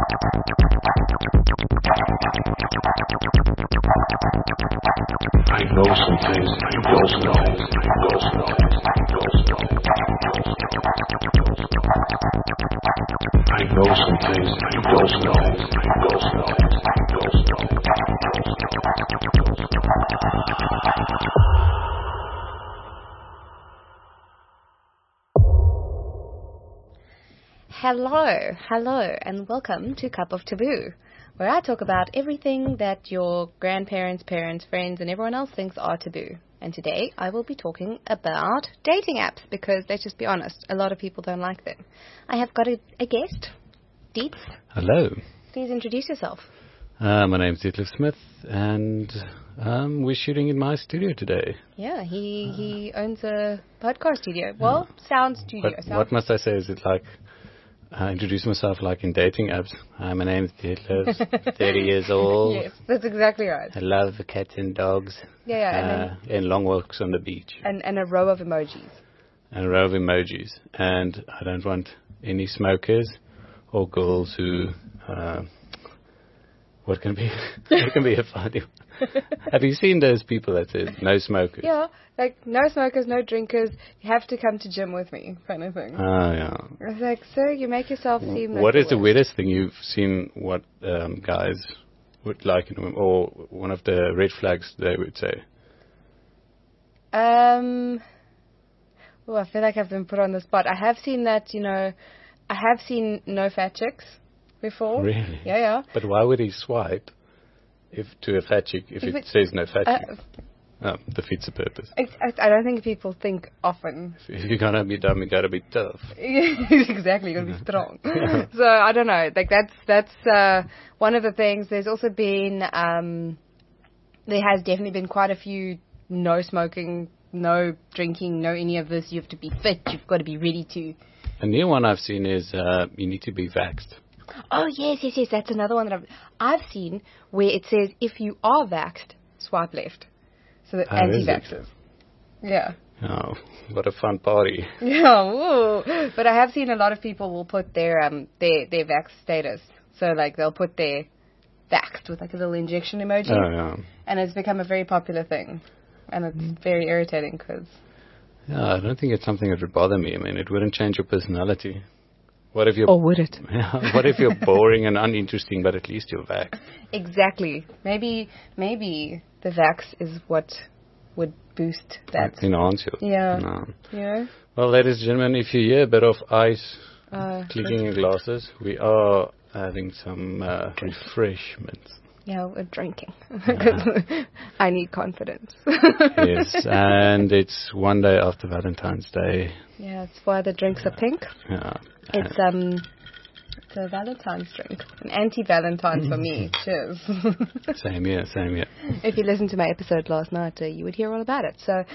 I know some things you don't know. I know some things you don't know. Hello, and welcome to Cup of Taboo, where I talk about everything that your grandparents, parents, friends, and everyone else thinks are taboo. And today I will be talking about dating apps, because let's just be honest, a lot of people don't like them. I have got a guest, Dietz. Hello. Please introduce yourself. My name's Detlef Smith, and we're shooting in my studio today. Yeah, he owns a podcast studio. Well, sound studio. What must I say? Is it like... introduce myself like in dating apps. Hi, my name's Detlef, 30 years old. Yes, that's exactly right. I love cats and dogs. Yeah. And long walks on the beach. And a row of emojis. And a row of emojis. And I don't want any smokers or girls who... what can be a funny one? Have you seen those people that says no smokers? Yeah, like no smokers, no drinkers. You have to come to gym with me, kind of thing. Oh, yeah. I was like, sir, you make yourself seem like... What is the weirdest thing you've seen what guys would like in a woman, or one of the red flags they would say? Oh, I feel like I've been put on the spot. I have seen that, I have seen no fat chicks before. Really? Yeah. But why would he swipe to a fat chick if it says no fat chick? Defeats the purpose. I don't think people think often. If you're gonna be dumb, you gotta be tough. Exactly, you gotta be strong. So I don't know. Like that's one of the things. There's also been there has definitely been quite a few no smoking, no drinking, no any of this. You have to be fit. You've got to be ready to. A new one I've seen is you need to be vaxxed. Oh yes. That's another one that I've seen where it says if you are vaxxed, swipe left. So the anti-vaxxers. Yeah. Oh, what a fun party. Yeah, woo. But I have seen a lot of people will put their vax status. So like they'll put their vaxxed with like a little injection emoji. Oh, yeah. And it's become a very popular thing. And it's very irritating because... Yeah, I don't think it's something that would bother me. I mean, it wouldn't change your personality. What if you're... Or would it? What if you're boring and uninteresting, but at least you're vaxxed? Exactly. Maybe the vax is what would boost that. Enhance you. Yeah. No. Yeah. Well, ladies and gentlemen, if you hear a bit of ice clicking in glasses, we are having some refreshments. Yeah, we're drinking. Because I need confidence. Yes, and it's one day after Valentine's Day. Yeah, that's why the drinks are pink. Yeah. It's a Valentine's drink. An anti-Valentine for me. Cheers. Same here. If you listened to my episode last night, you would hear all about it. So,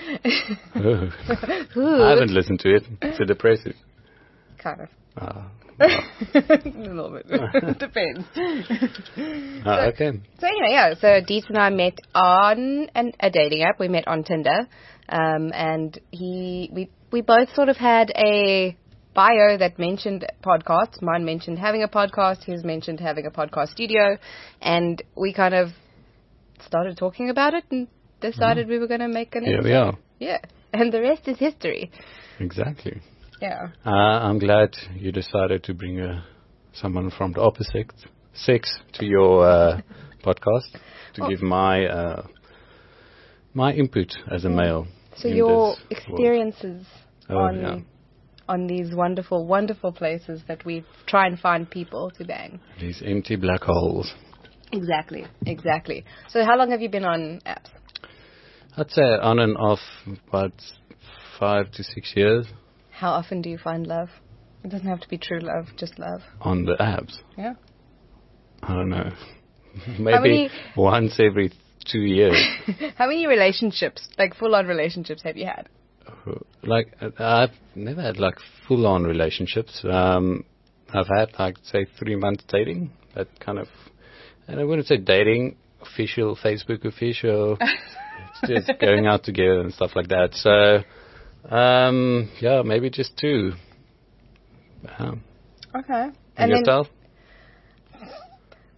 I haven't listened to it. It's a depressive. Kind of. A little bit. Depends. Okay. So anyway, yeah. So Dietz and I met on a dating app. We met on Tinder, and we both sort of had a bio that mentioned podcasts. Mine mentioned having a podcast. His mentioned having a podcast studio, and we kind of started talking about it and decided we were going to make an episode. Here we are. Yeah, and the rest is history. Exactly. Yeah. I'm glad you decided to bring someone from the opposite sex to your podcast to give my input as a male. So your experiences on these wonderful, wonderful places that we try and find people to bang. These empty black holes. Exactly. So how long have you been on apps? I'd say on and off about 5 to 6 years. How often do you find love? It doesn't have to be true love, just love. On the apps? Yeah. I don't know. Maybe once every 2 years. How many relationships, like full-on relationships, have you had? Like, I've never had, like, full-on relationships. I've had, like, say, 3 months dating. That kind of, and I wouldn't say dating, official, Facebook official. It's just going out together and stuff like that. So, yeah, maybe just 2. Okay. And yourself?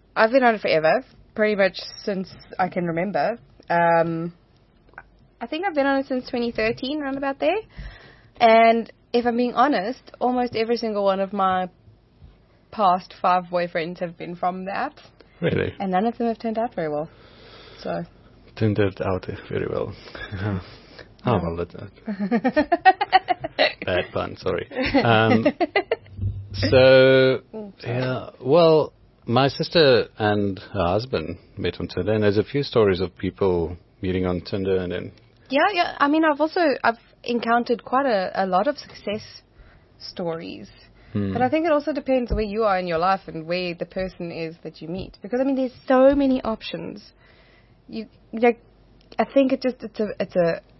I've been on it forever, pretty much since I can remember. I think I've been on it since 2013, around about there. And if I'm being honest, almost every single one of my past 5 boyfriends have been from the app. Really? And none of them have turned out very well. So. Turned out very well. Well, that's bad pun, sorry. Well, my sister and her husband met on Tinder, and there's a few stories of people meeting on Tinder and then... Yeah. I mean, I've encountered quite a lot of success stories. But I think it also depends where you are in your life and where the person is that you meet. Because, I mean, there's so many options. I think it's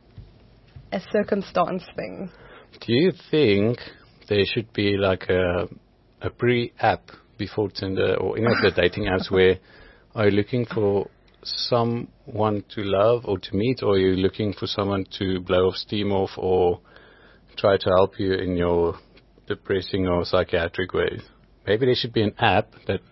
a circumstance thing. Do you think there should be like a pre-app before Tinder or any of the dating apps where are you looking for someone to love or to meet, or are you looking for someone to blow off steam off or try to help you in your depressing or psychiatric ways? Maybe there should be an app that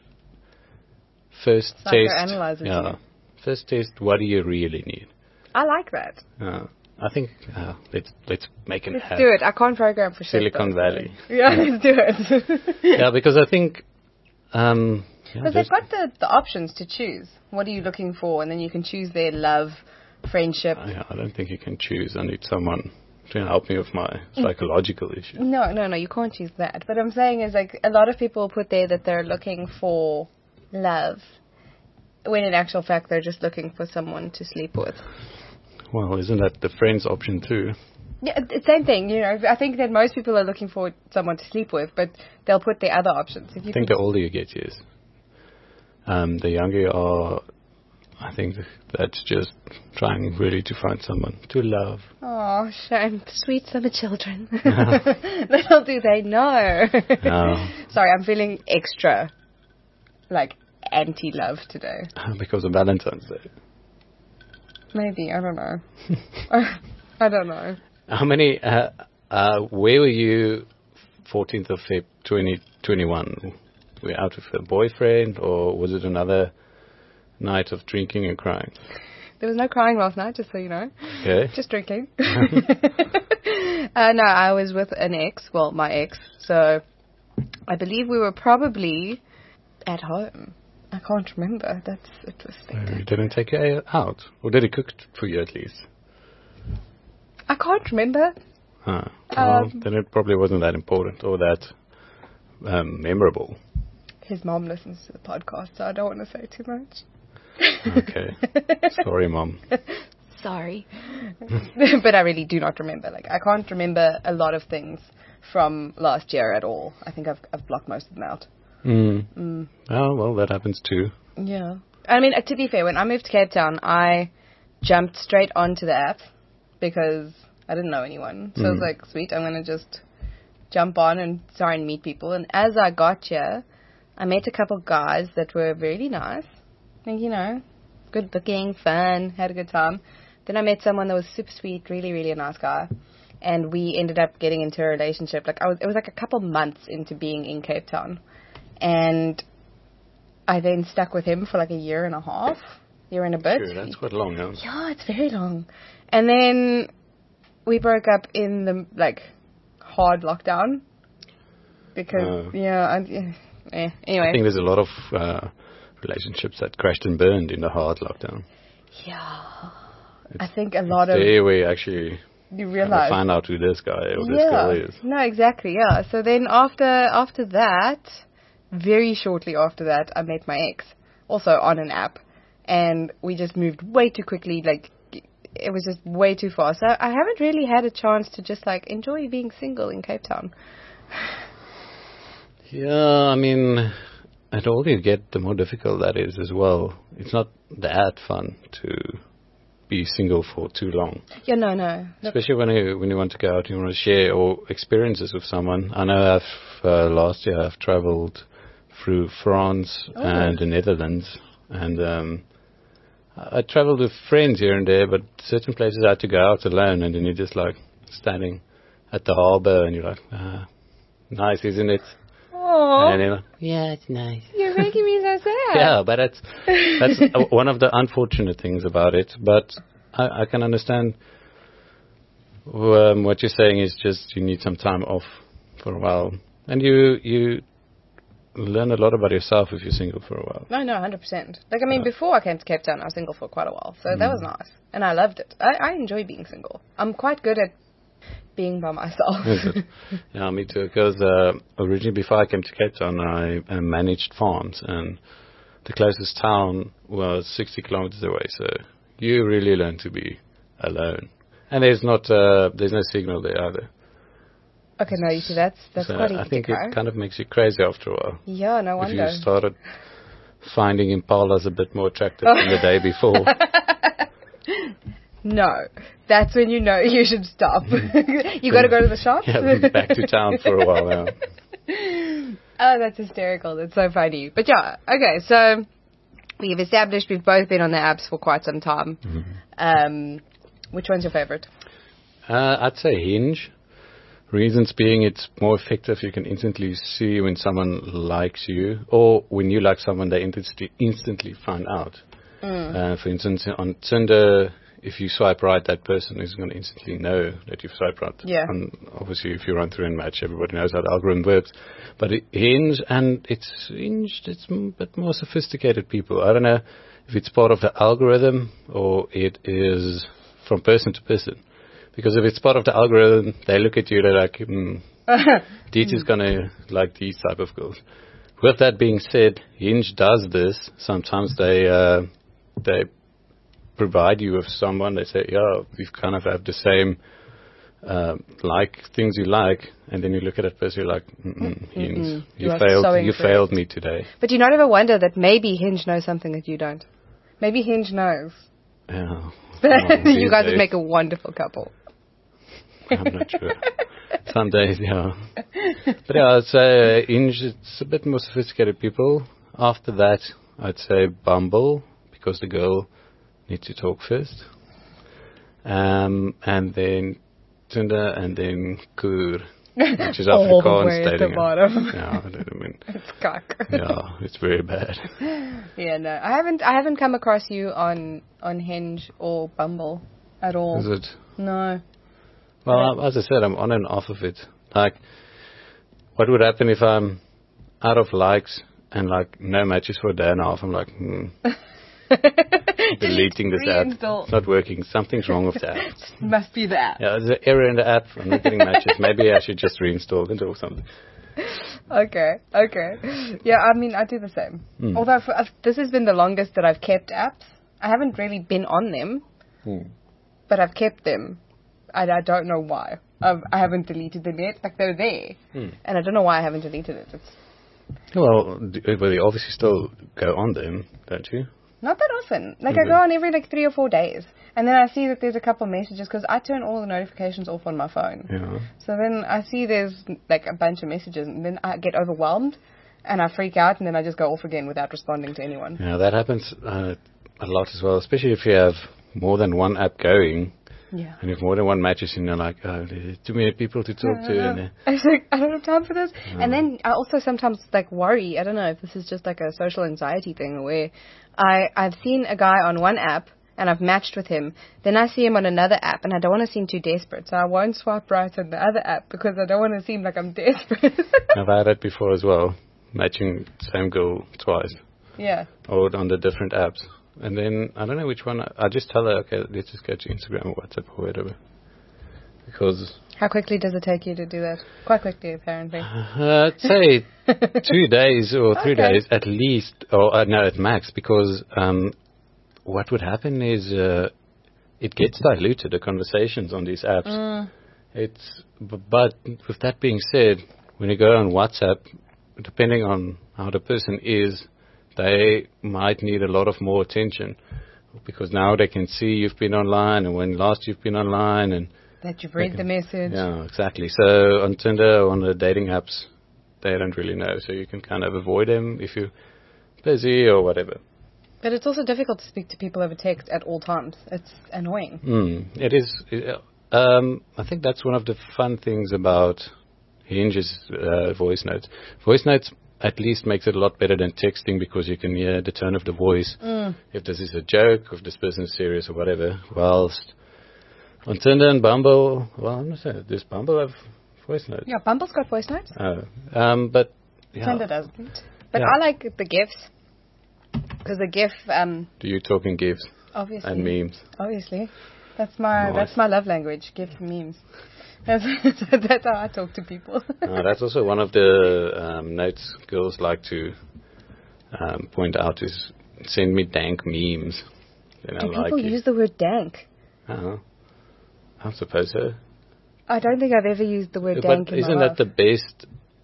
first psychoanalyzes you. First test what do you really need. I like that. I think let's make an app. Let's do it. I can't program for shit. Silicon Valley. Yeah, let's do it. Yeah, because I think... because they've got the options to choose. What are you looking for? And then you can choose their love, friendship. I don't think you can choose. I need someone to help me with my psychological issues. No, you can't choose that. But I'm saying is like a lot of people put there that they're looking for love, when in actual fact they're just looking for someone to sleep with. Well, isn't that the friends option too? Yeah, same thing. I think that most people are looking for someone to sleep with, but they'll put their other options. I think the older you get, yes. The younger you are, I think that's just trying really to find someone to love. Oh, shame. Sweet summer children. Little do they know. No. Sorry, I'm feeling extra, anti-love today. Because of Valentine's Day. Maybe, I don't know. I don't know. How many, where were you 14th of Feb 2021? Were you out with a boyfriend, or was it another night of drinking and crying? There was no crying last night, just so you know. Okay. Just drinking. No, I was with an ex, well, my ex, so I believe we were probably at home. I can't remember. It was spectacular. You didn't take it out? Or did he cook it for you at least? I can't remember. Well, then it probably wasn't that important or that memorable. His mom listens to the podcast, so I don't want to say too much. Okay. Sorry, Mom. Sorry. But I really do not remember. I can't remember a lot of things from last year at all. I think I've blocked most of them out. Oh, well, that happens too. Yeah. I mean, to be fair, when I moved to Cape Town, I jumped straight onto the app because I didn't know anyone. So I was like, sweet, I'm going to just jump on and try and meet people. And as I got here, I met a couple guys that were really nice. Good looking, fun, had a good time. Then I met someone that was super sweet, really, really a nice guy. And we ended up getting into a relationship. It was a couple months into being in Cape Town. And I then stuck with him for a year and a half, year and a bit. Sure, that's quite long, huh? Yeah, it's very long. And then we broke up in the, hard lockdown. Because, anyway. I think there's a lot of relationships that crashed and burned in the hard lockdown. Yeah. I think a lot of... there we actually... You realize. Find out who this guy or this girl is. No, exactly, yeah. So then after that... Very shortly after that, I met my ex, also on an app, and we just moved way too quickly. It was just way too fast. So I haven't really had a chance to just enjoy being single in Cape Town. Yeah, I mean, the older you get, the more difficult that is as well. It's not that fun to be single for too long. Yeah, no. Especially when you want to go out and you want to share or experiences with someone. I know last year I've traveled through France and the Netherlands, and I traveled with friends here and there, but certain places I had to go out alone, and then you're just standing at the harbour and you're nice, isn't it? Oh, Oh, And yeah, it's nice. you're making me so sad. Yeah, but that's one of the unfortunate things about it. But I can understand what you're saying is just you need some time off for a while. And you learn a lot about yourself if you're single for a while. No, 100%. Like, I mean, before I came to Cape Town, I was single for quite a while. So that was nice. And I loved it. I enjoy being single. I'm quite good at being by myself. Is it? Yeah, me too. Because originally, before I came to Cape Town, I managed farms. And the closest town was 60 kilometers away. So you really learn to be alone. And there's no signal there either. Okay, no, you see, that's So quite easy I think to go. it kind of makes you crazy after a while. Yeah, no If wonder. you started finding impalas a bit more attractive than the day before. No, that's when you know you should stop. You got to go to the shop? Yeah, been back to town for a while now. Oh, that's hysterical. That's so funny. But yeah, okay, so we've established we've both been on the apps for quite some time. Which one's your favorite? I'd say Hinge. Reasons being it's more effective. You can instantly see when someone likes you, or when you like someone, they instantly find out. For instance, on Tinder, if you swipe right, that person is going to instantly know that you've swiped right. Yeah. And obviously, if you run through and match, everybody knows how the algorithm works. But Hinge, it's a bit more sophisticated people. I don't know if it's part of the algorithm or it is from person to person. Because if it's part of the algorithm, they look at you, they're like, Dieter's going to like these type of girls. With that being said, Hinge does this. Sometimes they provide you with someone. They say, yeah, we kind of have the same things you like. And then you look at that person, you're like, Hinge, you failed me today. But you not ever wonder that maybe Hinge knows something that you don't? Maybe Hinge knows. Yeah. You guys would make a wonderful couple. I'm not sure. Some days, yeah. But yeah, I'd say Hinge, it's a bit more sophisticated people. After that, I'd say Bumble, because the girl needs to talk first. And then Tinder, and then Kur, which is Afrikaans at the dating. bottom. Yeah, I mean, It's cock. yeah, it's very bad. Yeah, no, I haven't come across you on Hinge or Bumble at all. Is it? No. Well, as I said, I'm on and off of it. Like, what would happen if I'm out of likes and like no matches for a day and a half? I'm like, deleting this app. It's not working. Something's wrong with the app. Must be that. Yeah, there's an error in the app. I'm not getting matches. Maybe I should just reinstall it or something. Okay. Yeah, I mean, I do the same. Although this has been the longest that I've kept apps. I haven't really been on them, but I've kept them. I don't know why. I haven't deleted them yet. Like, they're there. And I don't know why I haven't deleted it. Well, you obviously still go on them, don't you? Not that often. Like, I go on every, 3 or 4 days. And then I see that there's a couple messages, because I turn all the notifications off on my phone. Yeah. So then I see there's, a bunch of messages, and then I get overwhelmed, and I freak out, and then I just go off again without responding to anyone. Yeah, that happens a lot as well, especially if you have more than one app going. Yeah. And if more than one matches, and you're like, oh, there's too many people to talk to. And, I was like, I don't have time for this. And then I also sometimes worry. I don't know if this is just a social anxiety thing, where I've seen a guy on one app and I've matched with him. Then I see him on another app, and I don't want to seem too desperate, so I won't swipe right on the other app because I don't want to seem like I'm desperate. I've had that before as well, matching same girl twice. Yeah. Or on the different apps. And then, I don't know which one, I just tell her, okay, let's just go to Instagram or WhatsApp or whatever. Because... How quickly does it take you to do that? Quite quickly, apparently. I'd say 2 days or 3 days at least, or no, at max, because what would happen is it gets diluted, the conversations on these apps. But with that being said, when you go on WhatsApp, depending on how the person is, they might need a lot of more attention, because now they can see you've been online and when last you've been online, and that you've read the message. Yeah, exactly. So on Tinder, on the dating apps, they don't really know. So you can kind of avoid them if you're busy or whatever. But it's also difficult to speak to people over text at all times. It's annoying. It is. I think that's one of the fun things about Hinge is voice notes. Voice notes at least makes it a lot better than texting because you can hear the tone of the voice. If this is a joke, if this person is serious or whatever. Whilst on Tinder and Bumble, well, I'm not saying, does Bumble have voice notes? Yeah, Bumble's got voice notes. But yeah. Tinder doesn't. But Yeah. I like the GIFs. Because the GIF, Do you talk in GIFs obviously. and memes? Obviously. That's my Nice. love language, GIFs and memes. That's how I talk to people. That's also one of the notes girls like to point out is send me dank memes. Then Do I like people it. use the word dank? I suppose so. I don't think I've ever used the word But dank in isn't my that the best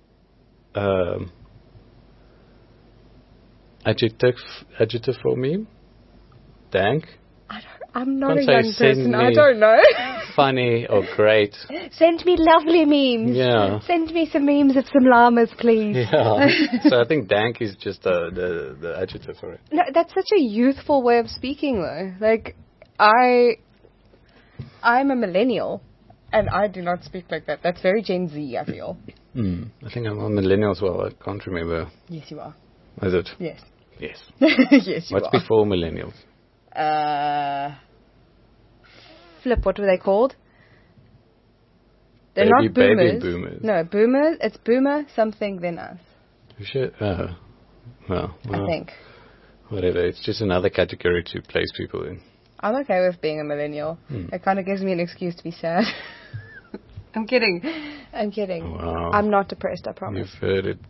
adjective for meme? Dank? I'm not a Can't say young send person. I me- don't know. Funny or great? Send me lovely memes. Yeah. Send me some memes of some llamas, please. Yeah. So I think dank is just the adjective for it. No, that's such a youthful way of speaking, though. Like, I'm a millennial, and I do not speak like that. That's very Gen Z, I feel. I think I'm a millennial as well. I can't remember. Yes, you are. Is it? Yes. Yes. Yes, you What's are. before millennials? Flip, what were they called? They're Baby- not boomers. baby boomers. No, boomers. It's boomer something then us, You should. Well, I think. whatever. It's just another category to place people in. I'm okay with being a millennial. It kind of gives me an excuse to be sad. I'm kidding. Wow. I'm not depressed, I promise. You've heard it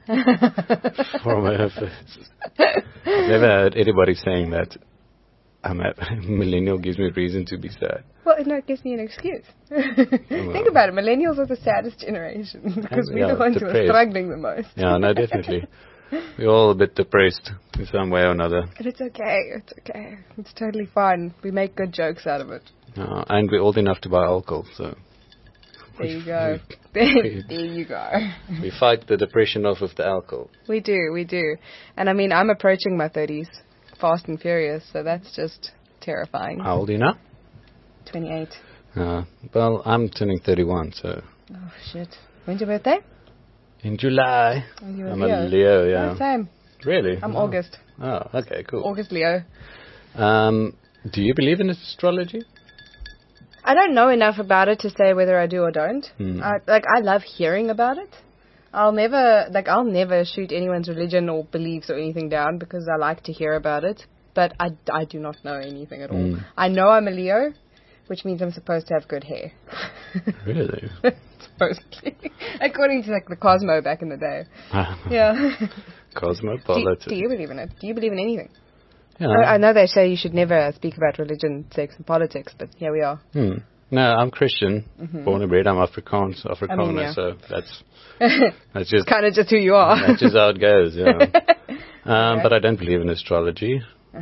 from her first. I've never heard anybody saying that. I'm a millennial gives me reason to be sad. Well, no, it gives me an excuse. Think about it. Millennials are the saddest generation because we're Yeah, the ones who are depressed. struggling the most. Yeah, no, definitely. We're all a bit depressed in some way or another. And it's okay. It's okay. It's totally fine. We make good jokes out of it. And we're old enough to buy alcohol, so There you go. There you go. we fight the depression off with the alcohol. We do. And I mean, I'm approaching my 30s, fast and furious, so that's just terrifying. How old are you now? 28. Well, I'm turning 31, so Oh, shit. When's your birthday? in July. Oh, you're I'm a a Leo, yeah. Oh, same. Really? I'm Oh. August. Oh, okay, cool. August Leo. Do you believe in astrology? I don't know enough about it to say whether I do or don't. Hmm. I love hearing about it. I'll never shoot anyone's religion or beliefs or anything down because I like to hear about it. But I do not know anything at all. I know I'm a Leo, which means I'm supposed to have good hair. Really? Supposedly. According to the Cosmo back in the day. Yeah. Cosmopolitan. Do you believe in it? Do you believe in anything? Yeah. I know they say you should never speak about religion, sex, and politics, but here we are. No, I'm Christian, born and bred. I'm Afrikaner, yeah. so that's just Kind of just who you are. that's just how it goes. Yeah. But I don't believe in astrology.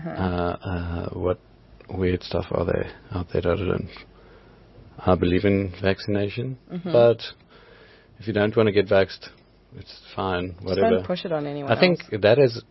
What weird stuff are there out there that I don't? I believe in vaccination, but if you don't want to get vaxxed, it's fine. Just Whatever. don't push it on anyone I think else. that is,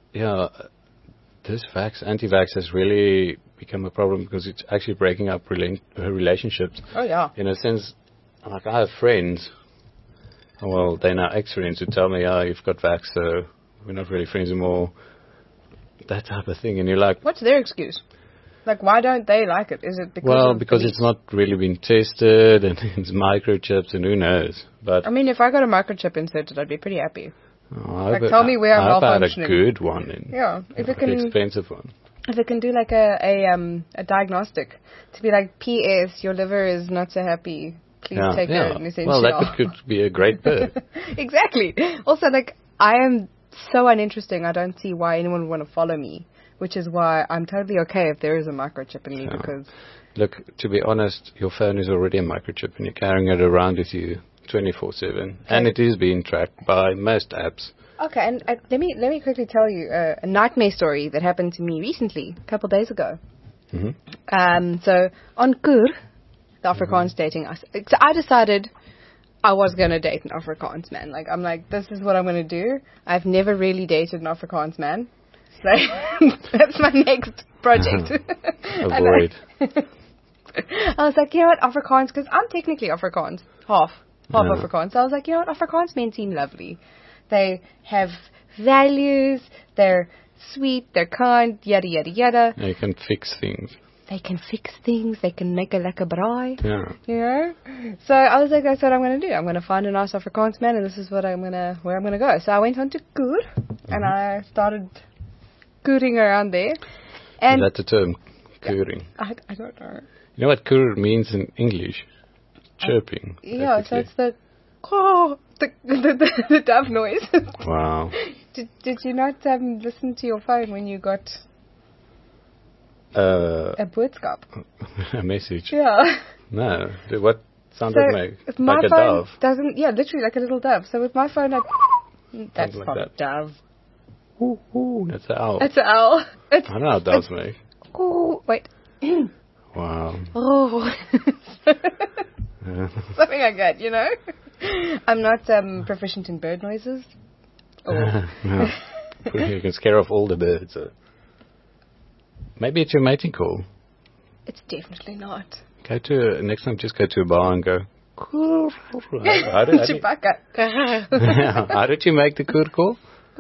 this anti-vax has really become a problem because it's actually breaking up relationships. Oh, yeah. In a sense, like I have friends, well, they're now ex-friends who tell me, you've got vax, so we're not really friends anymore. That type of thing. And you're like, What's their excuse? Like, why don't they like it? Is it because because it's not really been tested and it's microchips and who knows. But I mean, if I got a microchip inserted, I'd be pretty happy. tell me where I'm I hope I had a malfunctioning. good one. Yeah, if it an can, expensive one. if it can do like a diagnostic to be like, P.S. Your liver is not so happy. Please take an essential. Well, that could be a great bird. Exactly. Also, I am so uninteresting. I don't see why anyone would want to follow me, which is why I'm totally okay if there is a microchip in me because. Look, to be honest, your phone is already a microchip and you're carrying it around with you 24/7, and it is being tracked by most apps. Okay, and let me quickly tell you a nightmare story that happened to me recently, a couple of days ago. So on Kur, the Afrikaans dating us, so I decided I was going to date an Afrikaans man. I'm like, this is what I'm going to do. I've never really dated an Afrikaans man. So that's my next project. Avoid. I was like, you know what, Afrikaans, because I'm technically Afrikaans, half. half Yeah. Afrikaans. So I was like, you know what, Afrikaans men seem lovely. They have values, they're sweet, they're kind, yada, yada, yada. You can fix things. They can fix things, they can make a lekker braai. Yeah. You know? So I was like, that's what I'm going to do. I'm going to find a nice Afrikaans man, and this is what where I'm going to go. So I went on to Koer, and I started cooring around there. And Is that the term? Cooring. I don't know. You know what coor means in English? Chirping. Yeah, so basically. it's the dove noise. Wow. Did you not listen to your phone when you got a boodskap? A message. Yeah. No. What sound did it make? My Like a phone dove. doesn't. Yeah, literally like a little dove. So with my phone, that's like not that. a dove. Ooh, ooh, that's an owl. It's an owl. It's, I know how doves make. ooh, wait. Wow. Oh. Yeah. Something like that, you know? I'm not proficient in bird noises. Oh. No. You can scare off all the birds. Maybe it's your mating call. It's definitely not. Next time, just go to a bar and go. How did Chewbacca. how did you make the coor call?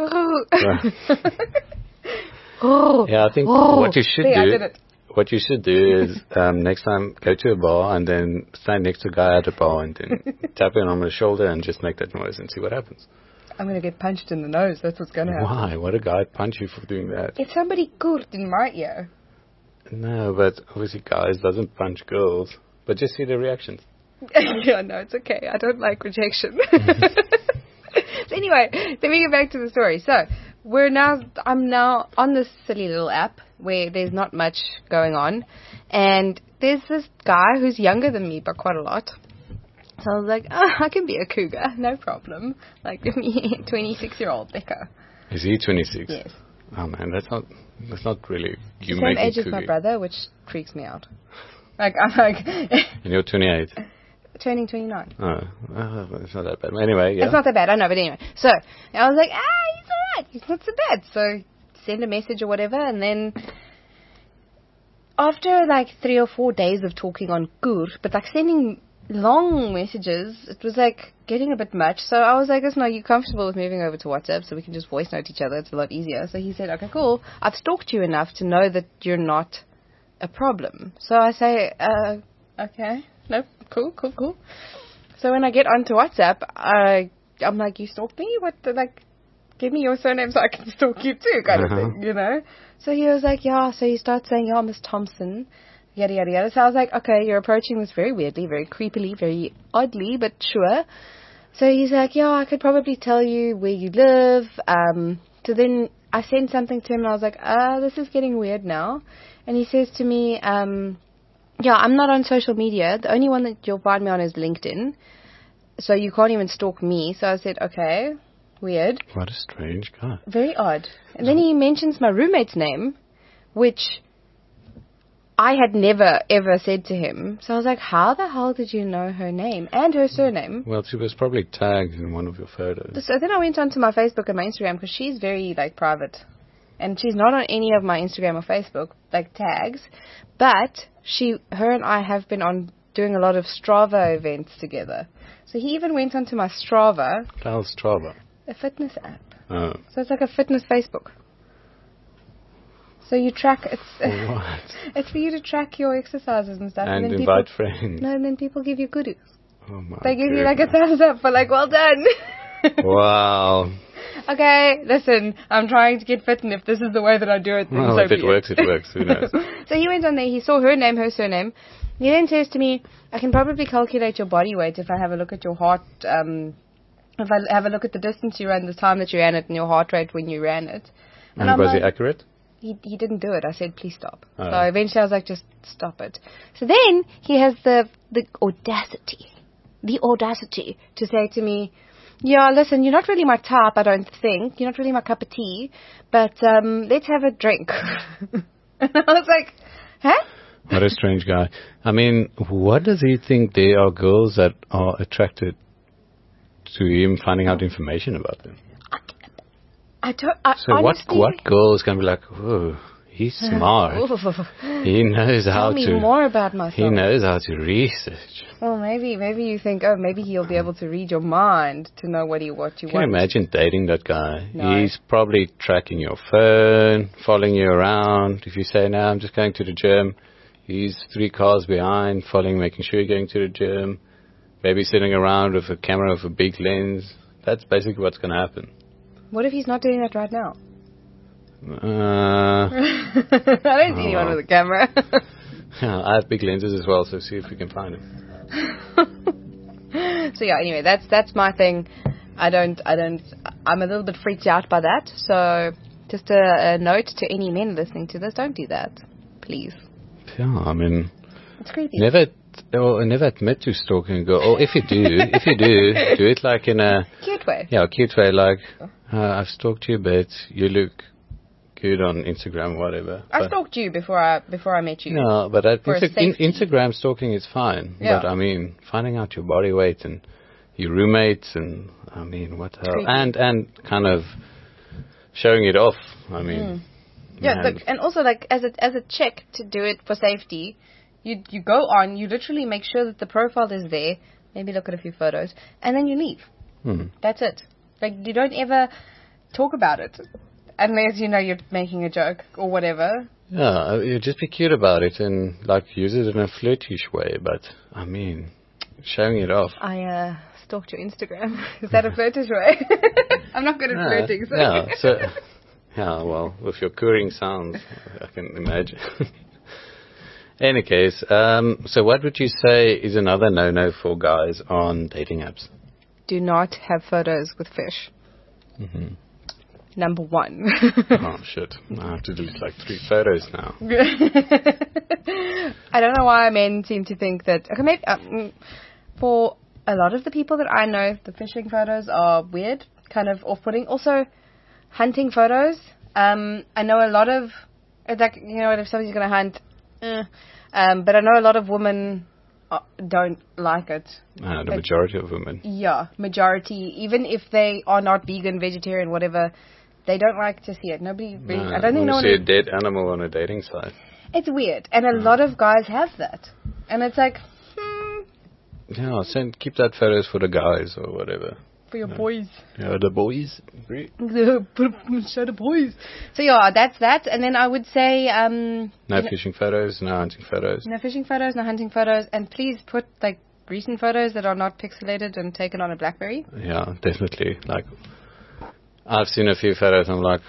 Oh. Yeah, I think Oh. what you should See, I do. did it. What you should do is next time go to a bar and then stand next to a guy at a bar and then tap him on the shoulder and just make that noise and see what happens. I'm going to get punched in the nose. That's what's going to happen. Why? What a guy punch you for doing that? If somebody could in my ear. No, but obviously guys doesn't punch girls. But just see the reactions. Yeah, no, it's okay. I don't like rejection. So anyway, let me get back to the story. So I'm now on this silly little app where there's not much going on, and there's this guy who's younger than me by quite a lot. So I was like, I can be a cougar, no problem. Like, give me 26-year-old Becca. Is he 26? Yes. Oh man, that's not really you Same making age as my cookie. brother, which freaks me out. Like, I'm like, And you're 28. turning 29. Oh, it's not that bad. Anyway, yeah. It's not that bad, I know, but anyway. So, I was like, he's alright, he's not so bad. So, send a message or whatever, and then after like 3 or 4 days of talking on Koer, but like sending long messages, it was like getting a bit much. So I was like, listen, are you comfortable with moving over to WhatsApp so we can just voice note each other? It's a lot easier. So he said, okay, cool. I've stalked you enough to know that you're not a problem. So I say, okay, no, cool. So when I get onto WhatsApp, I'm like, you stalked me? What the, like, give me your surname so I can stalk you too, kind of thing, you know? So he was like, yeah. So he starts saying, yeah, Miss Thompson, yada, yada, yada. So I was like, okay, you're approaching this very weirdly, very creepily, very oddly, but sure. So he's like, yeah, I could probably tell you where you live. So then I sent something to him, and I was like, this is getting weird now. And he says to me, yeah, I'm not on social media. The only one that you'll find me on is LinkedIn. So you can't even stalk me. So I said, okay, weird. What a strange guy. Very odd. And then he mentions my roommate's name, which I had never, ever said to him. So I was like, how the hell did you know her name and her surname? Well, she was probably tagged in one of your photos. So then I went onto my Facebook and my Instagram, because she's very, like, private. And she's not on any of my Instagram or Facebook, like, tags. But her and I have been on doing a lot of Strava events together. So he even went onto my Strava, How's Strava? a fitness app. Oh. So it's like a fitness Facebook. So you track, What? it's for you to track your exercises and stuff. And then invite people, friends. No, and then people give you goodies. Oh my They give you like a goodness. thumbs up for like, well done. Wow. Okay, listen, I'm trying to get fit, and if this is the way that I do it, then Well, so if it be works, it works. Who knows? So he went on there, he saw her name, her surname. He then says to me, I can probably calculate your body weight if I have a look at your heart, if I have a look at the distance you ran, the time that you ran it, and your heart rate when you ran it. And I'm was like, it accurate? He didn't do it. I said, please stop. Oh. So eventually I was like, just stop it. So then he has the audacity to say to me, yeah, listen, you're not really my type, I don't think. You're not really my cup of tea, but let's have a drink. And I was like, huh? What a strange guy. I mean, what does he think there are girls that are attracted to him finding out information about them? I So honestly, what girl is going to be like, oh, He's smart. He knows how Tell me to. more about myself. He knows how to research. Well, maybe you think, oh, maybe he'll be able to read your mind to know what you Can you want. imagine dating that guy? No. He's probably tracking your phone, following you around. If you say, no, I'm just going to the gym, he's 3 cars behind, following, making sure you're going to the gym. Maybe sitting around with a camera with a big lens. That's basically what's going to happen. What if he's not doing that right now? Uh, I don't see anyone with a camera. yeah, I have big lenses as well, so see if we can find him. So yeah, anyway, that's my thing. I'm a little bit freaked out by that. So just a note to any men listening to this: don't do that, please. Yeah, I mean, It's creepy. never admit to stalking a girl. Or if you do, do it like in a Cute way. cute way. Like, I've stalked you a bit. You look good on Instagram, whatever. I But- stalked you before I met you. No, but For safety. Instagram stalking is fine. Yeah. But I mean, finding out your body weight and your roommates and I mean, what the hell? Creepy. And kind of showing it off. I mean, Yeah, man. look, and also like as a check to do it for safety, you go on, you literally make sure that the profile is there, maybe look at a few photos, and then you leave. That's it. Like you don't ever talk about it unless you know you're making a joke or whatever. Yeah, you just be cute about it and like use it in a flirtish way. But I mean, showing it off. I stalked your Instagram. Is that a flirtish way? I'm not good at flirting. So. Yeah, well, with your cooing sounds, I can imagine. Any case, so what would you say is another no-no for guys on dating apps? Do not have photos with fish. Number 1. Oh, shit. I have to delete like 3 photos now. I don't know why men seem to think that. Okay, maybe for a lot of the people that I know, the fishing photos are weird, kind of off-putting. Also, hunting photos. I know a lot of, it's like, you know, if somebody's going to hunt, but I know a lot of women don't like it. The majority of women. Yeah, majority. Even if they are not vegan, vegetarian, whatever, they don't like to see it. Nobody really, I don't think no one. See a dead animal on a dating site. It's weird, and a lot of guys have that, and it's like, Yeah, keep that photos for the guys or whatever. for your boys. Yeah, the boys. Agree. Show the boys. So yeah, that's that. And then I would say No fishing photos, no hunting photos. no fishing photos, no hunting photos, and please put like recent photos that are not pixelated and taken on a BlackBerry. Yeah, definitely. Like, I've seen a few photos. I'm like,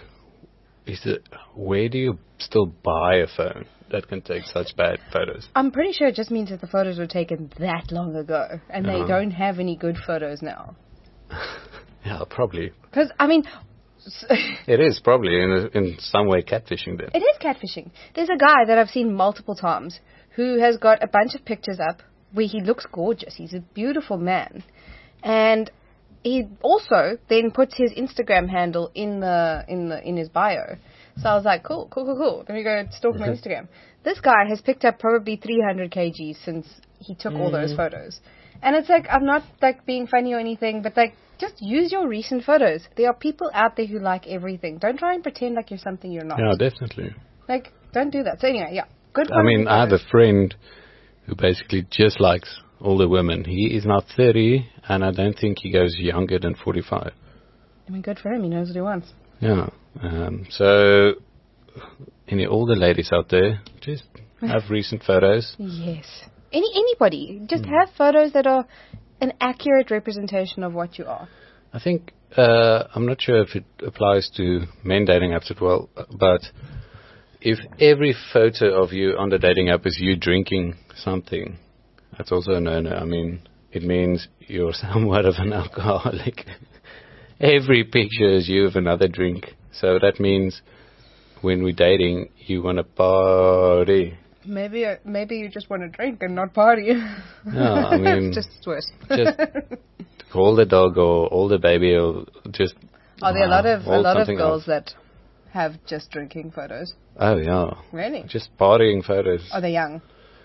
where do you still buy a phone that can take such bad photos? I'm pretty sure it just means that the photos were taken that long ago, and they don't have any good photos now. Yeah, probably. Because I mean. It is probably in some way catfishing them. It is catfishing. There's a guy that I've seen multiple times who has got a bunch of pictures up where he looks gorgeous. He's a beautiful man. And he also then puts his Instagram handle in his bio. So I was like, cool. Let me go stalk my Instagram. This guy has picked up probably 300 kg since he took all those photos. And it's like, I'm not like being funny or anything, but like, just use your recent photos. There are people out there who like everything. Don't try and pretend like you're something you're not. Yeah, definitely. Like, don't do that. So anyway, yeah. Good I mean, I have a friend who basically just likes older women. He is now 30, and I don't think he goes younger than 45. I mean, good for him. He knows what he wants. Yeah. So, any older ladies out there, just have recent photos. Yes. Anybody. Just have photos that are an accurate representation of what you are. I think, I'm not sure if it applies to men dating apps as well, but if every photo of you on the dating app is you drinking something, that's also a no-no. I mean, it means you're somewhat of an alcoholic. Every picture is you with another drink. So that means when we're dating, you want to party. Maybe you just want to drink and not party. No, I mean, it's just worse. Just call the dog or all the baby or just. Are there a lot of something girls else. that have just drinking photos? Oh yeah. Really? Just partying photos. Are they young?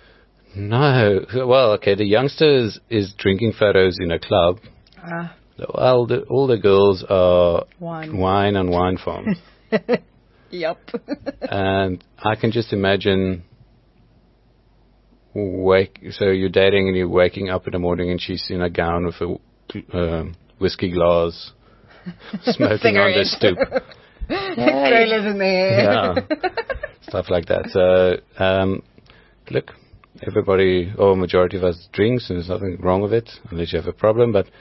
No. Well, okay, the youngsters is drinking photos in a club. Well, all the girls are Wine. wine and wine farms. Yep. And I can just imagine so you're dating and you're waking up in the morning and she's in a gown with a whiskey glass, smoking on the stoop. Trailers in there. Yeah, stuff like that. So, look, everybody, or majority of us drinks, and there's nothing wrong with it, unless you have a problem, but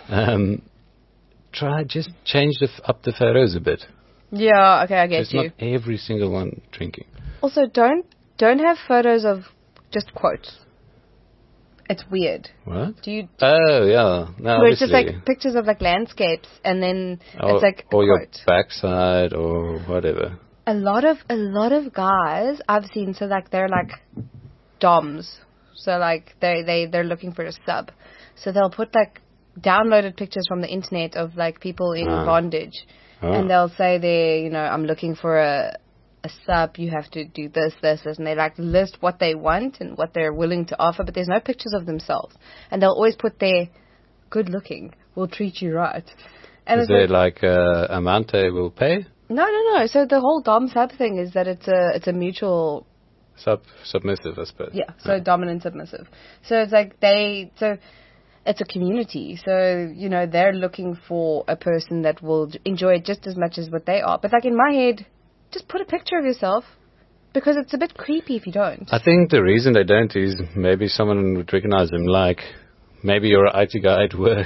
just change up the photos a bit. Yeah, okay, I get Just you. not every single one drinking. Also, don't have photos of just quotes. It's weird. What? Do you? Oh, yeah. No, Where it's just obviously. like pictures of like landscapes, and then Or, it's like a or your quote. backside or whatever. A lot of guys I've seen, so like they're like doms, so like they're looking for a sub, so they'll put like downloaded pictures from the internet of like people in bondage, and they'll say I'm looking for a sub, you have to do this, and they like list what they want and what they're willing to offer, but there's no pictures of themselves, and they'll always put their good looking, we'll treat you right. And Is there like Amante will pay? No. So the whole dom sub thing is that it's a mutual. Submissive, I suppose. Yeah. So dominant submissive. So it's like it's a community. So they're looking for a person that will enjoy it just as much as what they are. But like in my head, just put a picture of yourself, because it's a bit creepy if you don't. I think the reason they don't is maybe someone would recognize them, like maybe you're an IT guy at work.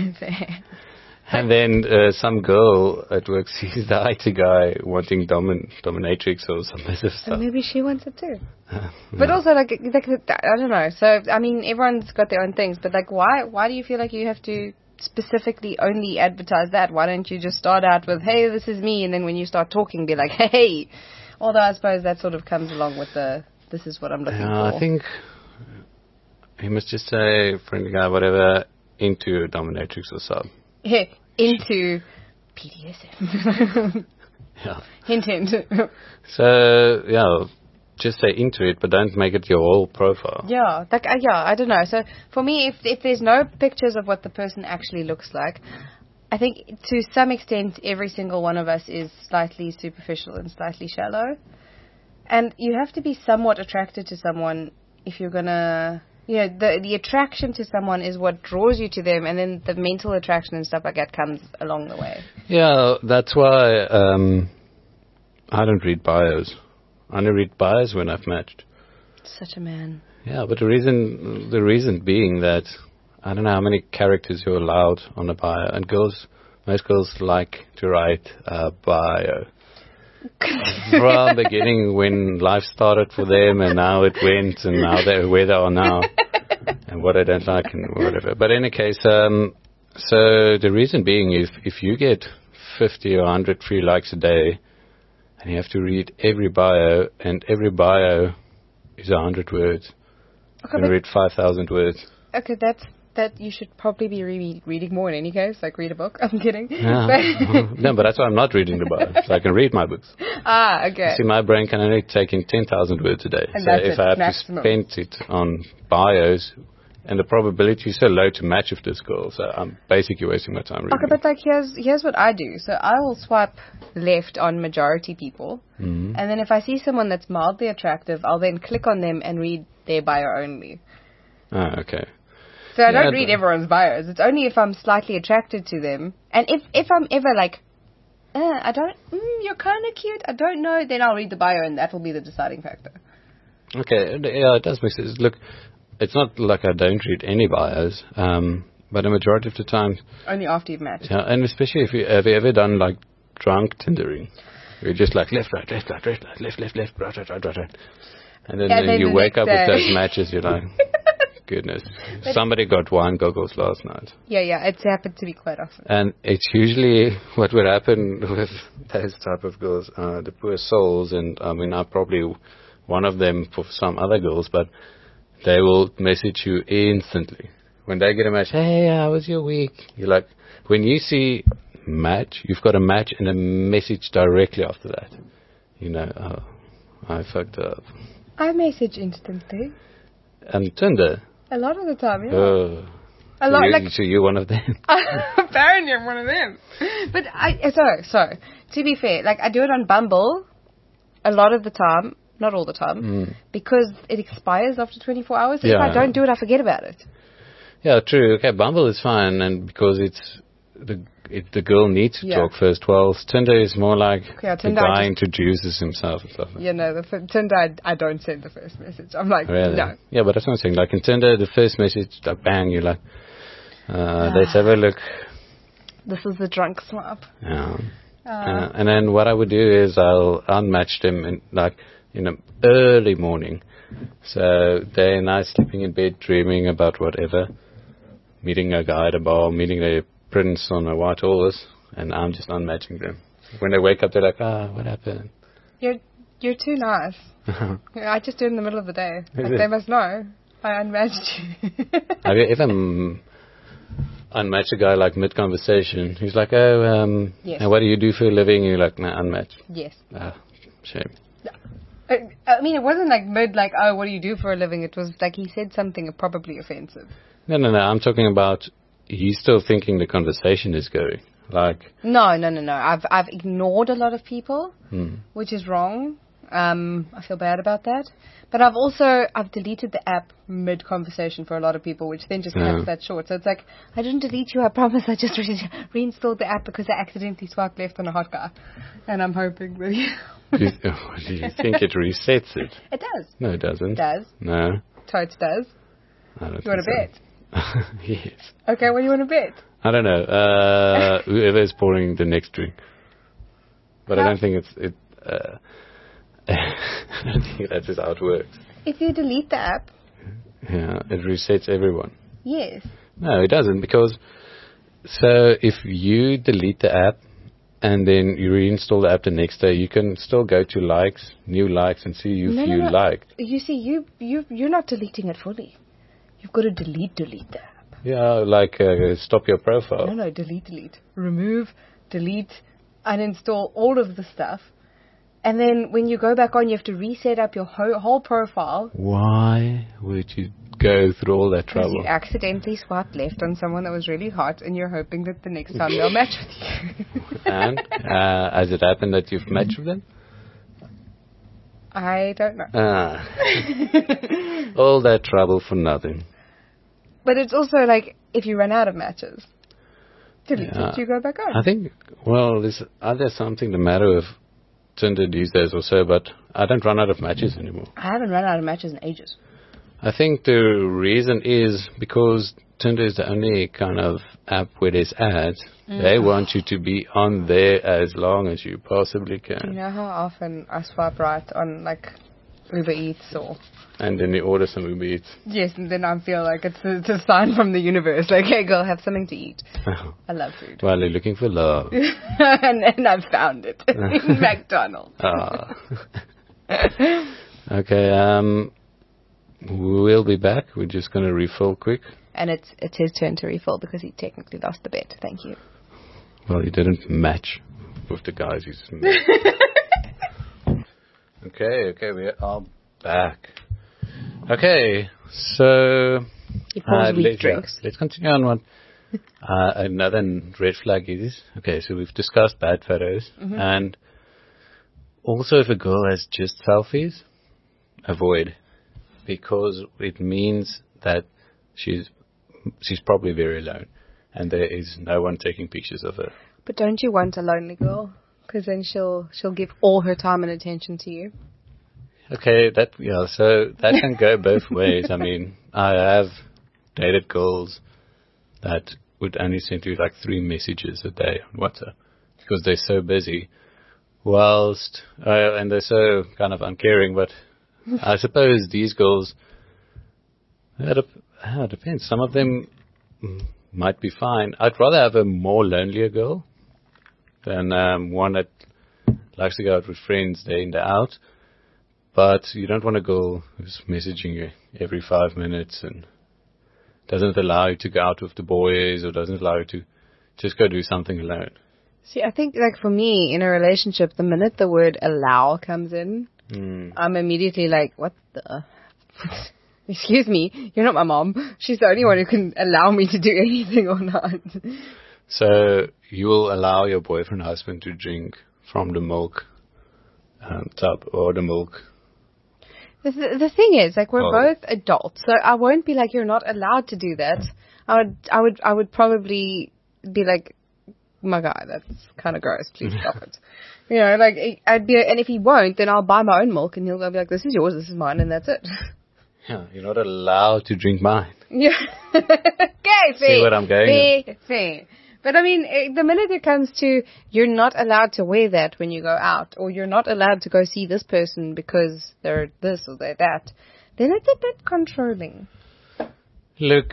And then some girl at work sees the IT guy wanting dominatrix or submissive stuff. And maybe she wants it too. But also, like, I don't know. So, I mean, everyone's got their own things. But, like, why do you feel like you have to specifically only advertise that? Why don't you just start out with, hey, this is me, and then when you start talking, be like, hey. Although I suppose that sort of comes along with this is what I'm looking for. I think you must just say, friendly guy, whatever, into dominatrix or sub. Into BDSM. Yeah. Hint, hint. So, yeah, just say into it, but don't make it your whole profile. Yeah, like, I don't know. So, for me, if there's no pictures of what the person actually looks like, I think to some extent every single one of us is slightly superficial and slightly shallow. And you have to be somewhat attracted to someone if you're going to... the attraction to someone is what draws you to them, and then the mental attraction and stuff like that comes along the way. Yeah, that's why I don't read bios. I only read bios when I've matched. Such a man. Yeah, but the reason being that I don't know how many characters you're allowed on a bio, and most girls like to write a bio. From the beginning, when life started for them, and now it went, and now they're where they are now, and what I don't like, and whatever. But in any case, so the reason being, if you get 50 or 100 free likes a day, and you have to read every bio, and every bio is 100 words, you read 5,000 words. Okay, that you should probably be reading more in any case, like read a book. I'm kidding. Yeah. No, but that's why I'm not reading the bio, so I can read my books. Okay. See, my brain can only take in 10,000 words a day. And so if I have maximum. to spend it on bios, and the probability is so low to match with this girl, so I'm basically wasting my time reading. Okay, but like here's what I do. So I will swipe left on majority people, and then if I see someone that's mildly attractive, I'll then click on them and read their bio only. Ah, okay. So I don't read everyone's bios. It's only if I'm slightly attracted to them. And if I'm ever like, you're kind of cute, I don't know, then I'll read the bio, and that will be the deciding factor. Okay, yeah, it does make sense. Look, it's not like I don't read any bios, but a majority of the time... Only after you've matched. Yeah, and especially if have you ever done like drunk Tindering? You're just like left, right, left, right, left, right, left, left, right. And then you wake up with those matches, you're like... Goodness. Somebody got wine goggles last night. Yeah, it's happened to me quite often. And it's usually what would happen with those type of girls, the poor souls, and I mean, I'm probably one of them for some other girls, but they will message you instantly. When they get a match, hey, how was your week? You're like, when you see match, you've got a match and a message directly after that. Oh, I fucked up. I message instantly. And Tinder? A lot of the time, yeah. So you're one of them. Apparently I'm one of them. But so to be fair, like I do it on Bumble, a lot of the time, not all the time, because it expires after 24 hours. If Yeah. I don't do it, I forget about it. Yeah, true. Okay, Bumble is fine, and because the girl needs to Yeah. talk first. Well, Tinder is more like Yeah, the Tinder, guy I just- introduces himself and stuff. You know, Tinder, I don't send the first message. I'm like, Really? no. Yeah, but that's what I'm saying. Like in Tinder, the first message, like bang, you're like, let's have a look. This is the drunk swap. Yeah. And then what I would do is I'll unmatch them in the early morning. So they're nice sleeping in bed, dreaming about whatever, meeting a guy at a bar, meeting a prince on a white horse, and I'm just unmatching them. When they wake up, they're like, what happened? You're too nice. I just do it in the middle of the day. Like, they must know. I unmatched you. Have you ever unmatched a guy like mid-conversation? He's like, oh, Yes. and what do you do for a living? And you're like, nah, unmatched. Yes. Shame. I mean, it wasn't like mid, like, oh, what do you do for a living? It was like he said something probably offensive. No. I'm talking about he's still thinking the conversation is going. Like, No. I've ignored a lot of people, which is wrong. I feel bad about that. But I've deleted the app mid-conversation for a lot of people, which then just cuts that short. So it's like, I didn't delete you, I promise. I just reinstalled the app because I accidentally swiped left on a hot guy. And I'm hoping that do you think it resets it? It does. No, it doesn't. It does. No. Totes does. I don't You want to bet? Yes. Okay, what do you want to bet? I don't know. Whoever is pouring the next drink. But I don't think I don't think that's just how it works. If you delete the app, Yeah, it resets everyone. yes. No, it doesn't, because so if you delete the app and then you reinstall the app the next day, you can still go to likes, new likes, and see if you liked. You see, you're not deleting it fully. You've got to delete the app. Yeah, like stop your profile. No, delete. Remove, delete, uninstall all of the stuff. And then when you go back on, you have to reset up your whole profile. Why would you go through all that Because trouble? you accidentally swiped left on someone that was really hot, and you're hoping that the next time they'll match with you. And has it happened that you've matched with them? I don't know. All that trouble for nothing. But it's also like, if you run out of matches, delete Yeah. it, you go back on. I think, well, there's something the matter with Tinder these days or so, but I don't run out of matches anymore. I haven't run out of matches in ages. I think the reason is because Tinder is the only kind of app where there's ads. They want you to be on there as long as you possibly You can. know how often I swipe right on, like, Uber Eats or... And then you order some Uber Eats. Yes, and then I feel like it's a sign from the universe. Like, hey, girl, have something to eat. I love food. While you're looking for love. and I found it in McDonald's. Ah. Okay, we'll be back. We're just going to refill quick. And it's his turn to refill because he technically lost the bet. Thank you. Well, you didn't match with the guys he's met. Okay, we are back. Okay, so He pours weak drinks. let's continue on what another red flag is. Okay, so we've discussed bad photos, and also if a girl has just selfies, avoid, because it means that she's probably very alone, and there is no one taking pictures of her. But don't you want a lonely girl? Because then she'll give all her time and attention to you. Okay, so that can go both ways. I mean, I have dated girls that would only send you like 3 messages a day on WhatsApp because they're so busy, and they're so kind of uncaring. But I suppose these girls, it depends. Some of them might be fine. I'd rather have a more lonelier girl than one that likes to go out with friends day in, day out. But you don't want a girl who's messaging you every 5 minutes and doesn't allow you to go out with the boys or doesn't allow you to just go do something alone. See, I think, like, for me, in a relationship, the minute the word allow comes in, I'm immediately like, what the... Excuse me, you're not my mom. She's the only one who can allow me to do anything or not. So you will allow your boyfriend or husband to drink from the milk tub or the milk. The thing is, like, we're Oh. both adults, so I won't be like, you're not allowed to do that. I would probably be like, my guy, that's kind of gross. Please stop it. You know, like, I'd be, and if he won't, then I'll buy my own milk, and he'll be like, this is yours, this is mine, and that's it. Yeah, you're not allowed to drink mine. Yeah. Okay, fair. See what I'm going Fair. But I mean, the minute it comes to you're not allowed to wear that when you go out, or you're not allowed to go see this person because they're this or they're that, then it's a bit controlling. Look,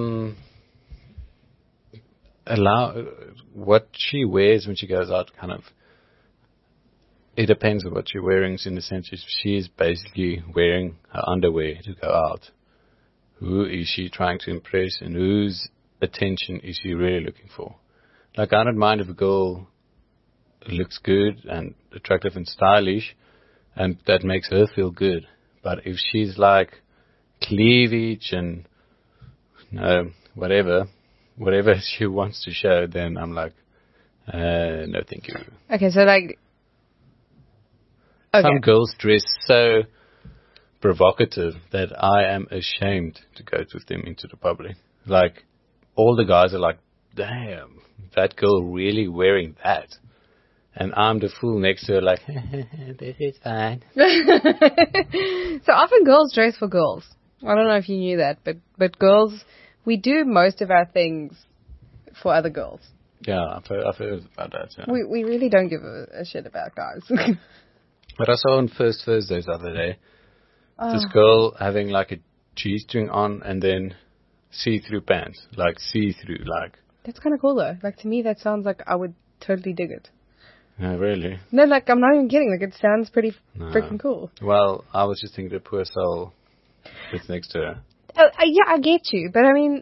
allow what she wears when she goes out. Kind of, it depends on what she's wearing. In the sense, if she's basically wearing her underwear to go out, who is she trying to impress, and whose attention is she really looking for? Like, I don't mind if a girl looks good and attractive and stylish, and that makes her feel good. But if she's like cleavage and whatever she wants to show, then I'm like, no, thank you. Okay, so like, okay. Some girls dress so provocative that I am ashamed to go with them into the public. Like, all the guys are like, damn, that girl really wearing that. And I'm the fool next to her like, this is fine. So often girls dress for girls. I don't know if you knew that, but girls, we do most of our things for other girls. Yeah, I've heard about that. Yeah. We really don't give a shit about guys. But I saw on First Thursdays the other day, this Oh. girl having like a G-string on and then see-through pants. Like see-through, like. That's kind of cool though. Like, to me, that sounds like I would totally dig it. No, really? No, like, I'm not even kidding. Like, it sounds pretty No. freaking cool. Well, I was just thinking the poor soul that's next to her. Yeah, I get you. But I mean,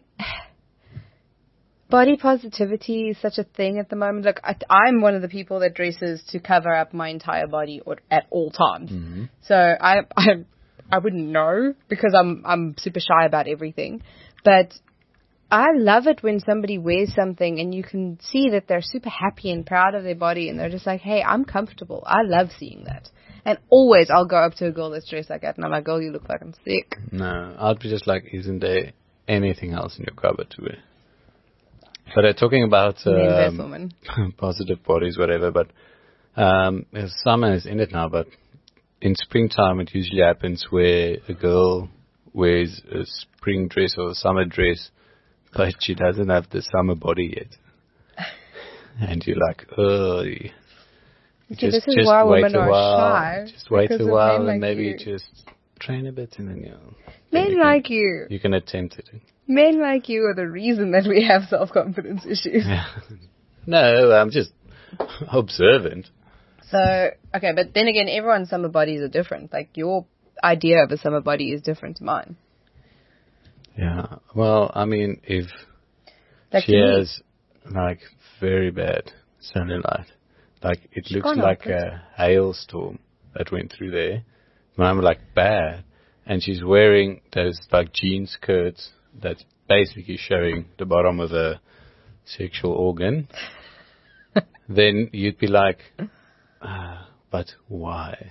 body positivity is such a thing at the moment. Like, I'm one of the people that dresses to cover up my entire body at all times. Mm-hmm. So I wouldn't know because I'm super shy about everything. But I love it when somebody wears something and you can see that they're super happy and proud of their body and they're just like, hey, I'm comfortable. I love seeing that. And always I'll go up to a girl that's dressed like that and I'm like, girl, you look fucking sick. No, I'd be just like, isn't there anything else in your cupboard to wear? But talking about Woman. positive bodies, whatever, but summer is in it now, but in springtime it usually happens where a girl wears a spring dress or a summer dress, but she doesn't have the summer body yet. And you're like, oh, This is why women are shy. Just wait because a of while men and like maybe you. just train a bit and then Men like you. You can attempt it. Men like you are the reason that we have self-confidence issues. Yeah. No, I'm just observant. So, okay, but then again, everyone's summer bodies are different. Like, your idea of a summer body is different to mine. Yeah. Well, I mean, if Like, she to me, has, like, very bad cellulite, like, it looks can't like help it. a hailstorm that went through there. And I'm like, bad. And she's wearing those, like, jean skirts that's basically showing the bottom of a sexual organ. Then you'd be like, but why?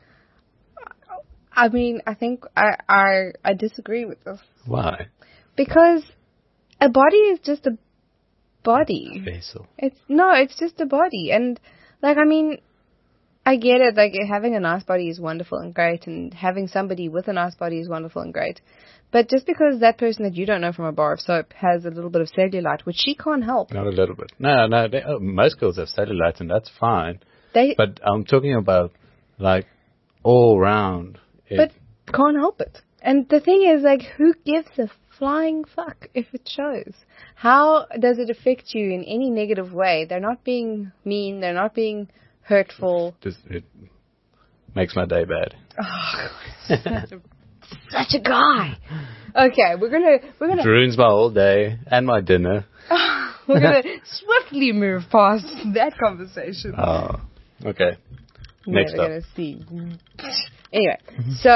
I mean, I think I disagree with this. Why? Because a body is just a body. Vessel. It's just a body. And, like, I mean, I get it. Like, having a nice body is wonderful and great, and having somebody with a nice body is wonderful and great. But just because that person that you don't know from a bar of soap has a little bit of cellulite, which she can't help. Not a little bit. No, most girls have cellulite, and that's fine. But I'm talking about, like, all round. But can't help it. And the thing is, like, who gives a flying fuck if it shows? How does it affect you in any negative way? They're not being mean. They're not being hurtful. It makes my day bad. Oh, such a guy. Okay, we're gonna It ruins my whole day and my dinner. we're gonna swiftly move past that conversation. Oh, okay. Next Never up. gonna see. Anyway, so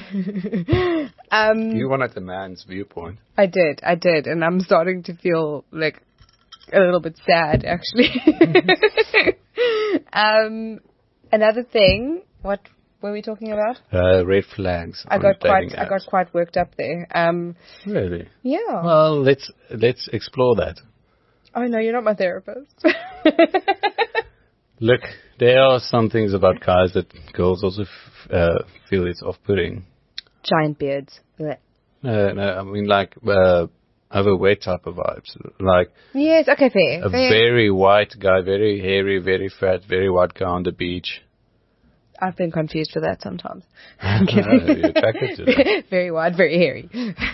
You wanted the man's viewpoint. I did, and I'm starting to feel like a little bit sad, actually. Another thing What were we talking about? Red flags. I on got dating quite apps. worked up there. Really? Yeah. Well, let's explore that. Oh no, you're not my therapist. Look, there are some things about guys that girls also feel it's off-putting. Giant beards. Blech. No, I mean like overweight type of vibes. Like Yes. Okay. Fair. a fair. very white guy, very hairy, very fat, very white guy on the beach. I've been confused with that sometimes. You're attracted to that. Very wide, very hairy.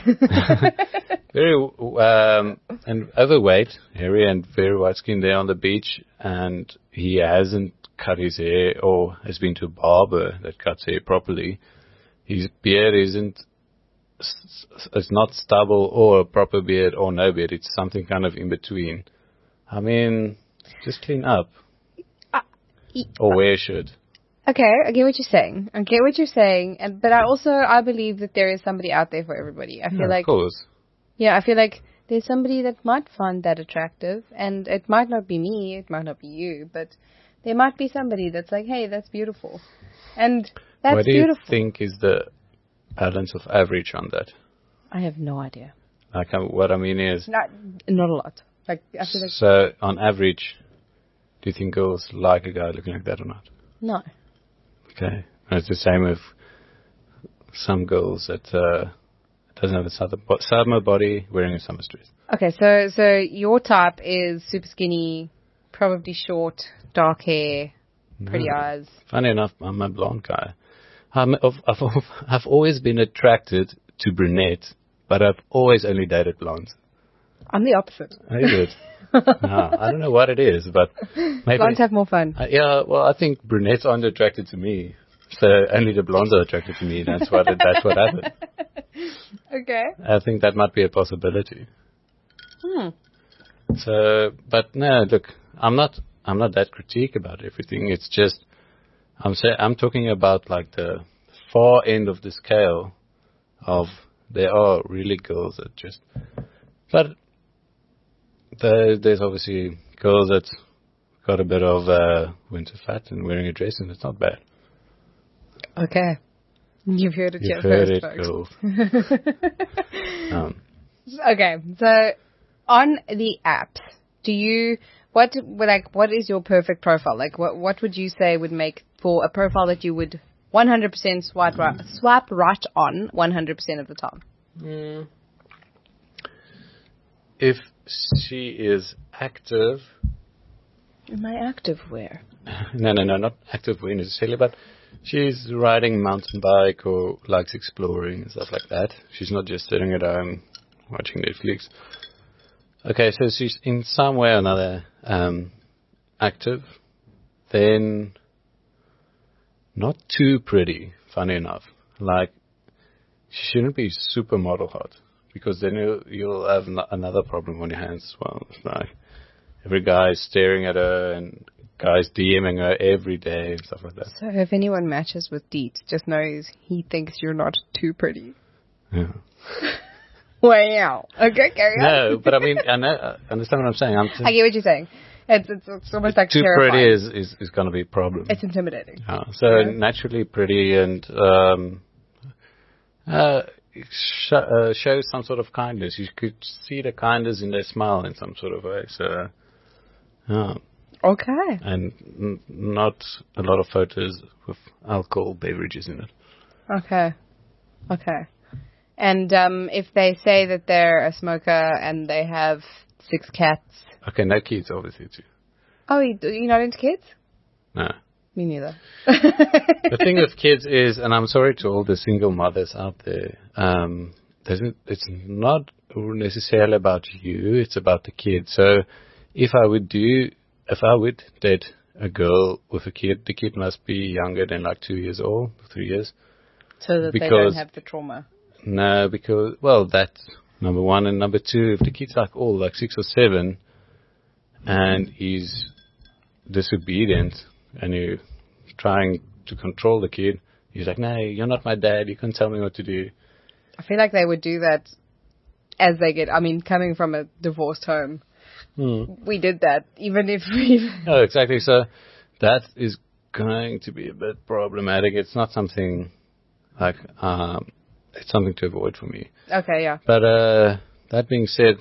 Very and overweight, hairy, and very white skin there on the beach, and he hasn't cut his hair or has been to a barber that cuts hair properly. His beard isn't. It's not stubble or a proper beard or no beard. It's something kind of in between. I mean, just clean up or wear a shirt. Okay, I get what you're saying. But I believe that there is somebody out there for everybody. I feel Yeah, like, of course. yeah, I feel like there's somebody that might find that attractive, and it might not be me, it might not be you, but there might be somebody that's like, hey, that's beautiful, and that's What do beautiful. you think is the balance of average on that? I have no idea. Like what I mean is, Not a lot. Like I feel like so on average, do you think girls like a guy looking like that or not? no. Okay, and it's the same with some girls that doesn't have a summer body wearing a summer dress. Okay, so your type is super skinny, probably short, dark hair, pretty eyes. Funny enough, I'm a blonde guy. I've always been attracted to brunettes, but I've always only dated blondes. I'm the opposite. Is it? No, I don't know what it is, but maybe. Blondes have more fun. Yeah, well, I think brunettes aren't attracted to me, so only the blondes are attracted to me. That's what happened. Okay. I think that might be a possibility. So, but no, look, I'm not that critique about everything. It's just I'm talking about like the far end of the scale of there are really girls that just, but there's obviously girls that got a bit of winter fat and wearing a dress, and it's not bad. Okay. You've heard it You've here heard first, it, folks. girls. Okay, so on the apps, what is your perfect profile? Like, what would you say would make for a profile that you would 100% swipe right on 100% of the time? If she is active, Am I active where? no, not active necessarily, but she's riding mountain bike or likes exploring and stuff like that. She's not just sitting at home watching Netflix. Okay, so she's in some way or another active. Then not too pretty, funny enough. Like, she shouldn't be supermodel hot, because then you'll have another problem on your hands as well. It's like every guy is staring at her and guys DMing her every day and stuff like that. So if anyone matches with Deets, just knows he thinks you're not too pretty. Yeah. Wow. Okay, carry on. No, but I mean, I understand what I'm saying. I get what you're saying. It's almost like too terrifying. pretty is going to be a problem. It's intimidating. So Yeah. naturally pretty and show some sort of kindness. You could see the kindness in their smile in some sort of way. So, Okay. and not a lot of photos with alcohol beverages in it. Okay. And if they say that they're a smoker and they have 6 cats. Okay, no kids, obviously, too. Oh, you're not into kids? No. Me neither. The thing with kids is, and I'm sorry to all the single mothers out there, it's not necessarily about you, it's about the kid. So if I would date a girl with a kid, the kid must be younger than like 2 years old, 3 years. So that they don't have the trauma. No, because, well, that's number one. And number two, if the kid's like old, like 6 or 7, and he's disobedient, and you're trying to control the kid, he's like, no, you're not my dad, you can't tell me what to do. I feel like they would do that as they get, coming from a divorced home. We did that, even if we... Oh, exactly. So that is going to be a bit problematic. It's not something like it's something to avoid for me. Okay, yeah. But that being said,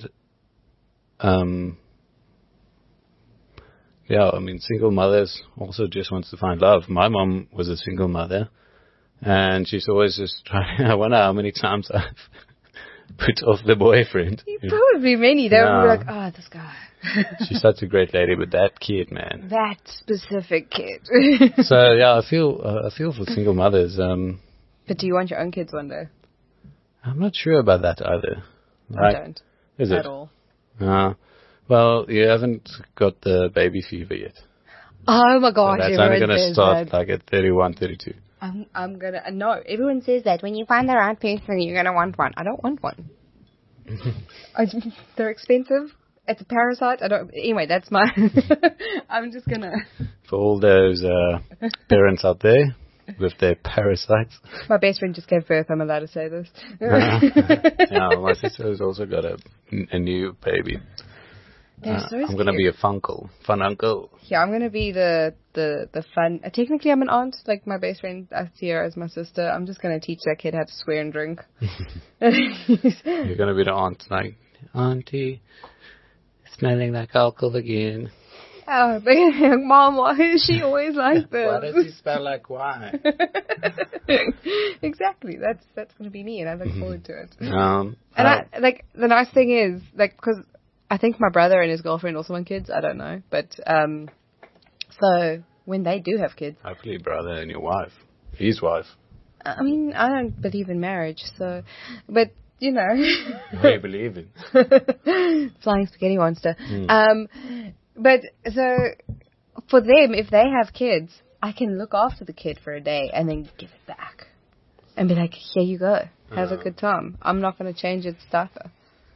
yeah, I mean, single mothers also just wants to find love. My mom was a single mother, and she's always just trying. I wonder how many times I've put off the boyfriend. Probably many. They would be like, oh, this guy. She's such a great lady, but that kid, man. That specific kid. So yeah, I feel for single mothers. But do you want your own kids one day? I'm not sure about that either. I don't. Is At it? all. Well, you haven't got the baby fever yet. Oh my gosh. So that's only everyone going to says start that. like at 31, 32. I'm gonna no. Everyone says that when you find the right person, you're gonna want one. I don't want one. They're expensive. It's a parasite. I don't. Anyway, that's my. I'm just gonna. For all those parents out there with their parasites. My best friend just gave birth. I'm allowed to say this. Yeah, my sister has also got a new baby. They're so I'm going to be a fun uncle. Yeah, I'm gonna be the fun. Technically, I'm an aunt. Like my best friend, I see her as my sister. I'm just gonna teach that kid how to swear and drink. You're going to be the aunt, like, Auntie, smelling like alcohol again. Oh, Mom, why is she always like this? Why does he smell like wine? Exactly. That's gonna be me, and I look forward to it. And The nice thing is, like, because I think my brother and his girlfriend also want kids. I don't know, but so when they do have kids, hopefully, brother and your wife, his wife. I mean, I don't believe in marriage, so, but you know, What do you believe in? flying spaghetti monster. But so for them, if they have kids, I can look after the kid for a day and then give it back and be like, here you go, have a good time. I'm not going to change its diaper.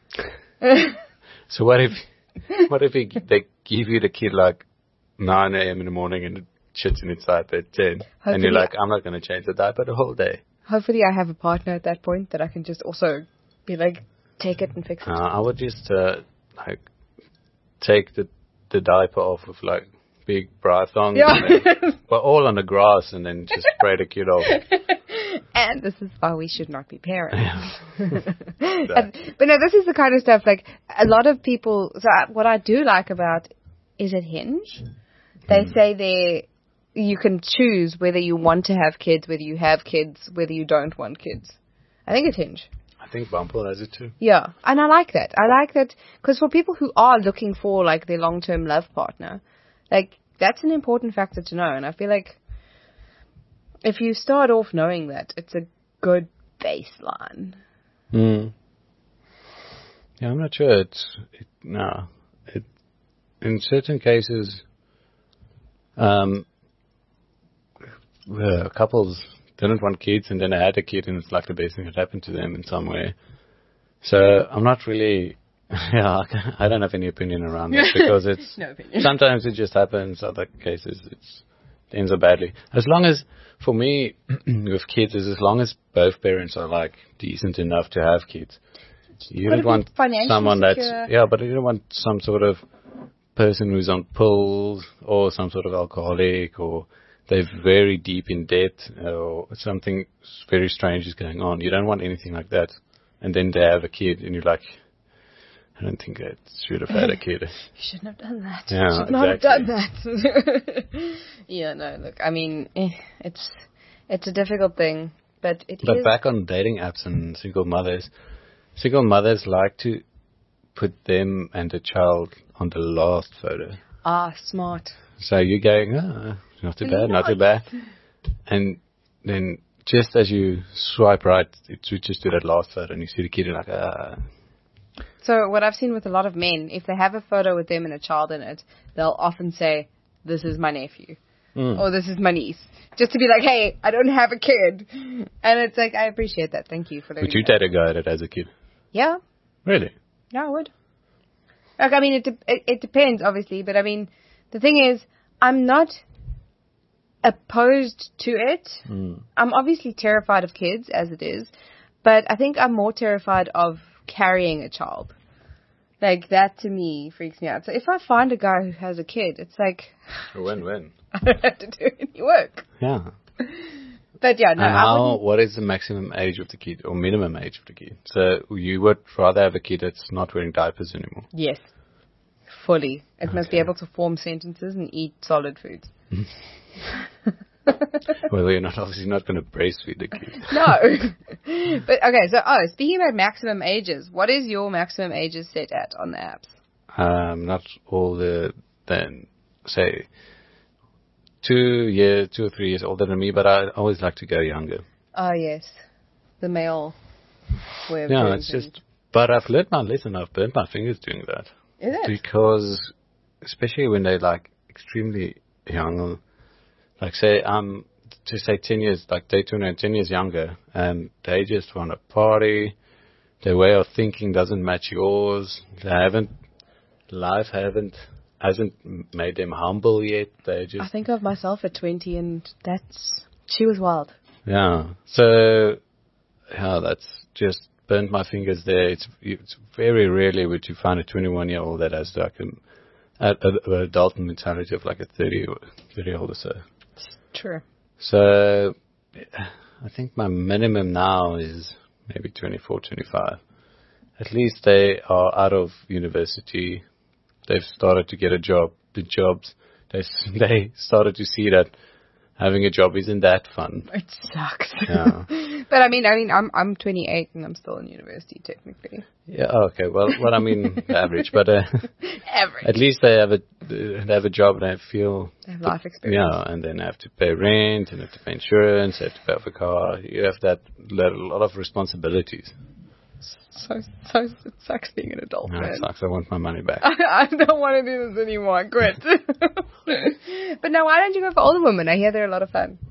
So what if they give you the kid like 9 a.m. in the morning and it shits in its diaper at 10, and you're like, I'm not going to change the diaper the whole day. Hopefully I have a partner at that point that I can just also be like, take it and fix it. I would just like take the diaper off with like big bra thongs, but all on the grass, and then just spray the kid off. And this is why we should not be parents. Exactly. But no, this is the kind of stuff, like, a lot of people, what I do like about, is it Hinge? They say you can choose whether you want to have kids, whether you have kids, whether you don't want kids. I think it's Hinge. I think Bumble has it too. Yeah, and I like that. I like that because for people who are looking for, like, their long-term love partner, like, that's an important factor to know. And I feel like if you start off knowing that, it's a good baseline. Yeah, I'm not sure. In certain cases, couples didn't want kids, and then they had a kid, and it's like the best thing that happened to them in some way. So I'm not really, I don't have any opinion around that, because it's No opinion. Sometimes it just happens. Other cases it ends up badly. As long as, for me, with kids, is as long as both parents are like decent enough to have kids. You don't want someone secure. but you don't want some sort of person who's on pills or some sort of alcoholic, or they're very deep in debt, or something very strange is going on. You don't want anything like that. And then they have a kid, and you're like, I don't think I should have had a kid. You shouldn't have done that. Yeah, you should not exactly. have done that. Yeah, no, look, I mean, it's a difficult thing, but it is. But back on dating apps and single mothers like to put them and the child on the last photo. Ah, smart. So you're going, not too bad, not too bad. And then just as you swipe right, it switches to that last photo, and you see the kid, and you're like, So what I've seen with a lot of men, if they have a photo with them and a child in it, they'll often say, this is my nephew. Or this is my niece. Just to be like, hey, I don't have a kid. And it's like, I appreciate that. Thank you for letting would you me know. date a guy that has a kid? Yeah. Really? Yeah, I would. Like, I mean, it depends, obviously, but I mean, the thing is, I'm not opposed to it. I'm obviously terrified of kids, as it is, but I think I'm more terrified of carrying a child. Like, that to me freaks me out. So if I find a guy who has a kid, it's like, A win-win. I don't have to do any work. Yeah. But yeah, no, And I wouldn't. what is the maximum age of the kid or minimum age of the kid? So you would rather have a kid that's not wearing diapers anymore? Yes. Fully. It must be able to form sentences and eat solid foods. Well, you're obviously not going to breastfeed the kid. No. But okay, so speaking about maximum ages, what is your maximum ages set at on the apps? Not all then say 2 or 3 years older than me, but I always like to go younger. Oh yes, the male way of Yeah, doing it's things. just. But I've learned my lesson. I've burnt my fingers doing that. Is it? Because, especially when they're like extremely young, like say 10 years, like Daytona and 10 years younger, and they just want to party. Their way of thinking doesn't match yours. Life hasn't made them humble yet. They just. I think of myself at 20, and she was wild. Yeah. So, yeah, that's just burnt my fingers there. It's very rarely would you find a 21-year-old that has like an adult mentality of like a 30-year-old or so. True. So, I think my minimum now is maybe 24, 25. At least they are out of university. They've started to get the jobs. They started to see that having a job isn't that fun. It sucks. Yeah. But I mean, I'm 28 and I'm still in university technically. Yeah. Okay. Well, I mean, average, but Average. at least they have a job and they feel They have life experience. Yeah, and then they have to pay rent and have to pay insurance, they have to pay off a car. You have that lot of responsibilities. So it sucks being an adult. No, man. it sucks. I want my money back. I don't want to do this anymore. I quit. But now, why don't you go for older women? I hear they're a lot of fun.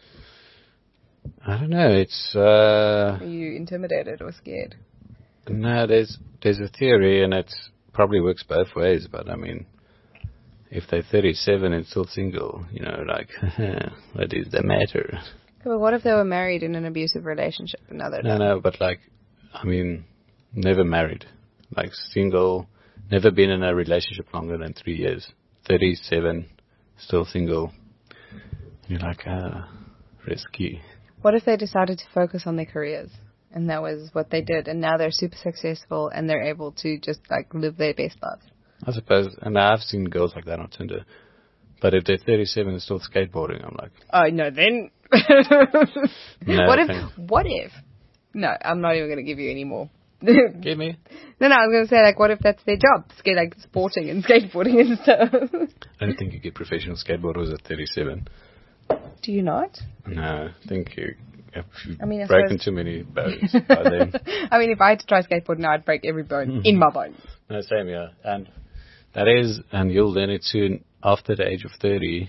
I don't know. It's Are you intimidated or scared? no. There's a theory, and it probably works both ways. But I mean, if they're 37 and still single, like what is the matter? But what if they were married in an abusive relationship and now they're No, but like, I mean, never married, like single, never been in a relationship longer than 3 years. 37, still single. You're like, risky. What if they decided to focus on their careers and that was what they did and now they're super successful and they're able to just like live their best lives? I suppose, and I've seen girls like that on Tinder. But if they're 37 and still skateboarding, I'm like, Oh, no, then. no, What if? No, I'm not even going to give you any more. give me. No, I was going to say, like, what if that's their job? Like, sporting and skateboarding and stuff. I don't think you get professional skateboarders at 37. Do you not? No, I think you've I mean, I broken suppose- too many bones by then. I mean, if I had to try skateboard now, I'd break every bone in my body. No, same, yeah. And that is, and you'll learn it soon, after the age of 30,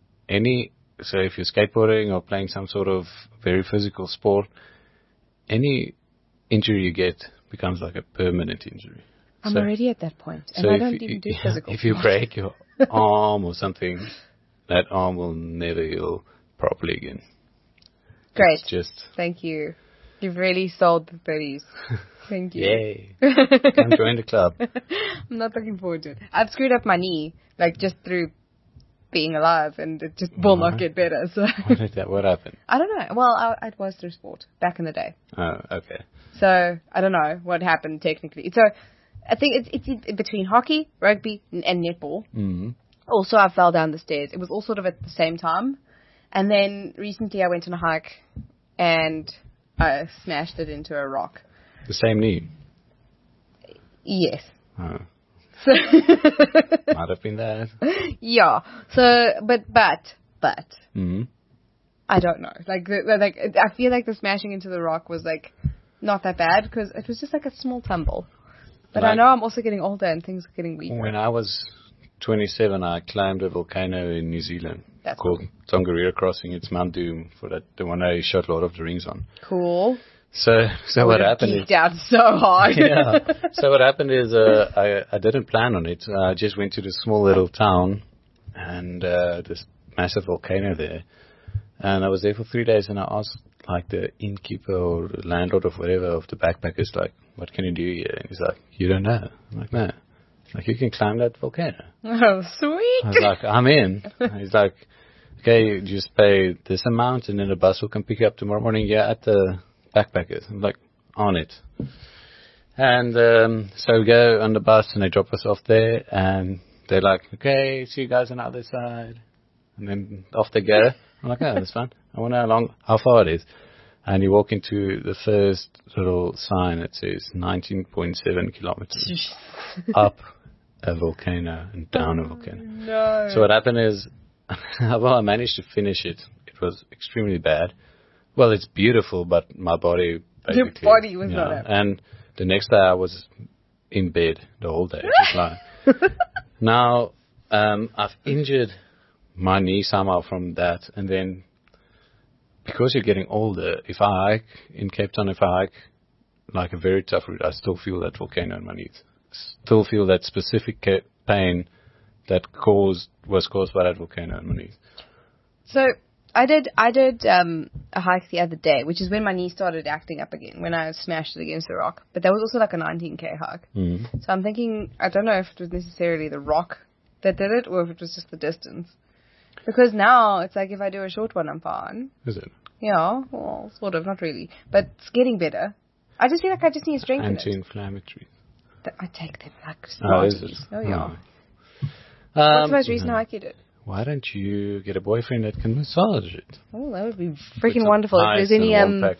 so if you're skateboarding or playing some sort of very physical sport, any injury you get becomes like a permanent injury. I'm So- already at that point, and so I if don't you- even do physical If you sport. break your arm or something, that arm will never heal properly again. Great. It's just, Thank you. You've really sold the 30s. Thank you. yay. Come join the club. I'm not looking forward to it. I've screwed up my knee, like, just through being alive, and it just will not get better. So What happened? I don't know. Well, it was through sport back in the day. Oh, okay. So I don't know what happened technically. So I think it's in between hockey, rugby, and netball. Mm-hmm. Also, I fell down the stairs. It was all sort of at the same time. And then recently I went on a hike and I smashed it into a rock. The same knee. Yes. Oh, So might have been that. yeah. So, but Mm-hmm. I don't know. Like I feel like the smashing into the rock was like not that bad because it was just like a small tumble. But I Like- know I'm also getting older and things are getting weaker. When I was 27, I climbed a volcano in New Zealand That's called Tongariro Crossing. It's Mount Doom, the one I shot Lord of the Rings on. Cool. So what happened is, Geeked out so hard. yeah. So what happened is, I didn't plan on it. I just went to this small little town, and this massive volcano there, and I was there for 3 days. And I asked like the innkeeper or the landlord or whatever of the backpackers, like, what can you do here? And he's like, you don't know. I'm like, no. He's like, you can climb that volcano. Oh, sweet. I was like, I'm in. He's like, okay, you just pay this amount and then the bus will come pick you up tomorrow morning. Yeah, at the backpackers. I'm like, on it. And so we go on the bus and they drop us off there and they're like, okay, see you guys on the other side. And then off they go. I'm like, oh, that's fun. I wonder how far it is. And you walk into the first little sign that says 19.7 kilometers up a volcano and down a volcano. No. So what happened is, well, I managed to finish it. It was extremely bad. Well, it's beautiful, but my body basically... Your body was not happy. And the next day I was in bed the whole day. Just like, now, I've injured my knee somehow from that. And then, because you're getting older, if I hike in Cape Town, if I hike like a very tough route, I still feel that volcano in my knees. Still feel that specific pain that was caused by that volcano in my knees. So I did a hike the other day, which is when my knee started acting up again, when I smashed it against the rock. But that was also like a 19K hike. Mm-hmm. So I'm thinking, I don't know if it was necessarily the rock that did it or if it was just the distance. Because now it's like if I do a short one, I'm fine. Is it? Yeah, well, sort of, not really. But it's getting better. I just feel like I just need to strengthen it. Anti-inflammatory. I take them like Oh, is Smarties. it? Oh, yeah. Oh. What's the most recent hike you did? Why don't you get a boyfriend that can massage it? Oh, that would be freaking wonderful. If there's any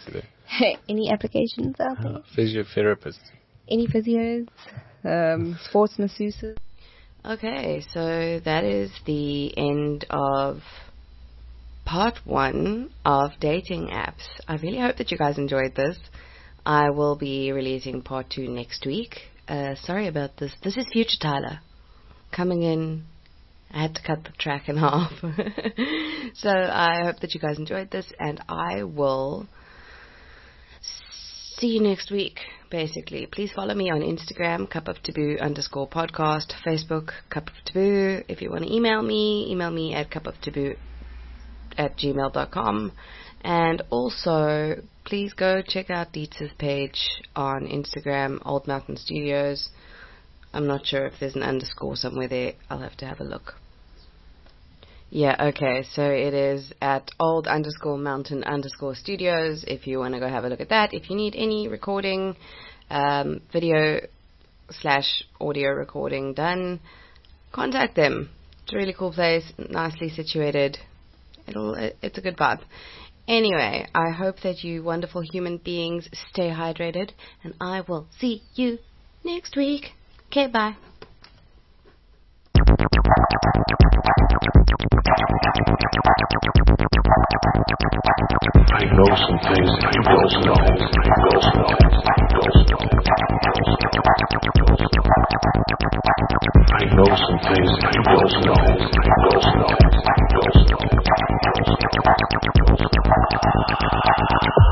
any applications out there? Physiotherapist. Any physios? Sports masseuses? Okay, so that is the end of part 1 of dating apps. I really hope that you guys enjoyed this. I will be releasing part 2 next week. Sorry about this. This is Future Tyler coming in. I had to cut the track in half. So I hope that you guys enjoyed this, and I will see you next week, basically. Please follow me on Instagram, cupoftaboo_podcast, Facebook, Cup of Taboo. If you want to email me at cupoftaboo@gmail.com. And also, please go check out Dietz's page on Instagram, Old Mountain Studios. I'm not sure if there's an underscore somewhere there. I'll have to have a look. Yeah, okay, so it is at old_mountain_studios if you want to go have a look at that. If you need any recording, video/audio recording done, contact them. It's a really cool place, nicely situated. It's a good vibe. Anyway, I hope that you wonderful human beings stay hydrated, and I will see you next week. Okay, bye. I know some things that you don't know. I know some things that you don't know.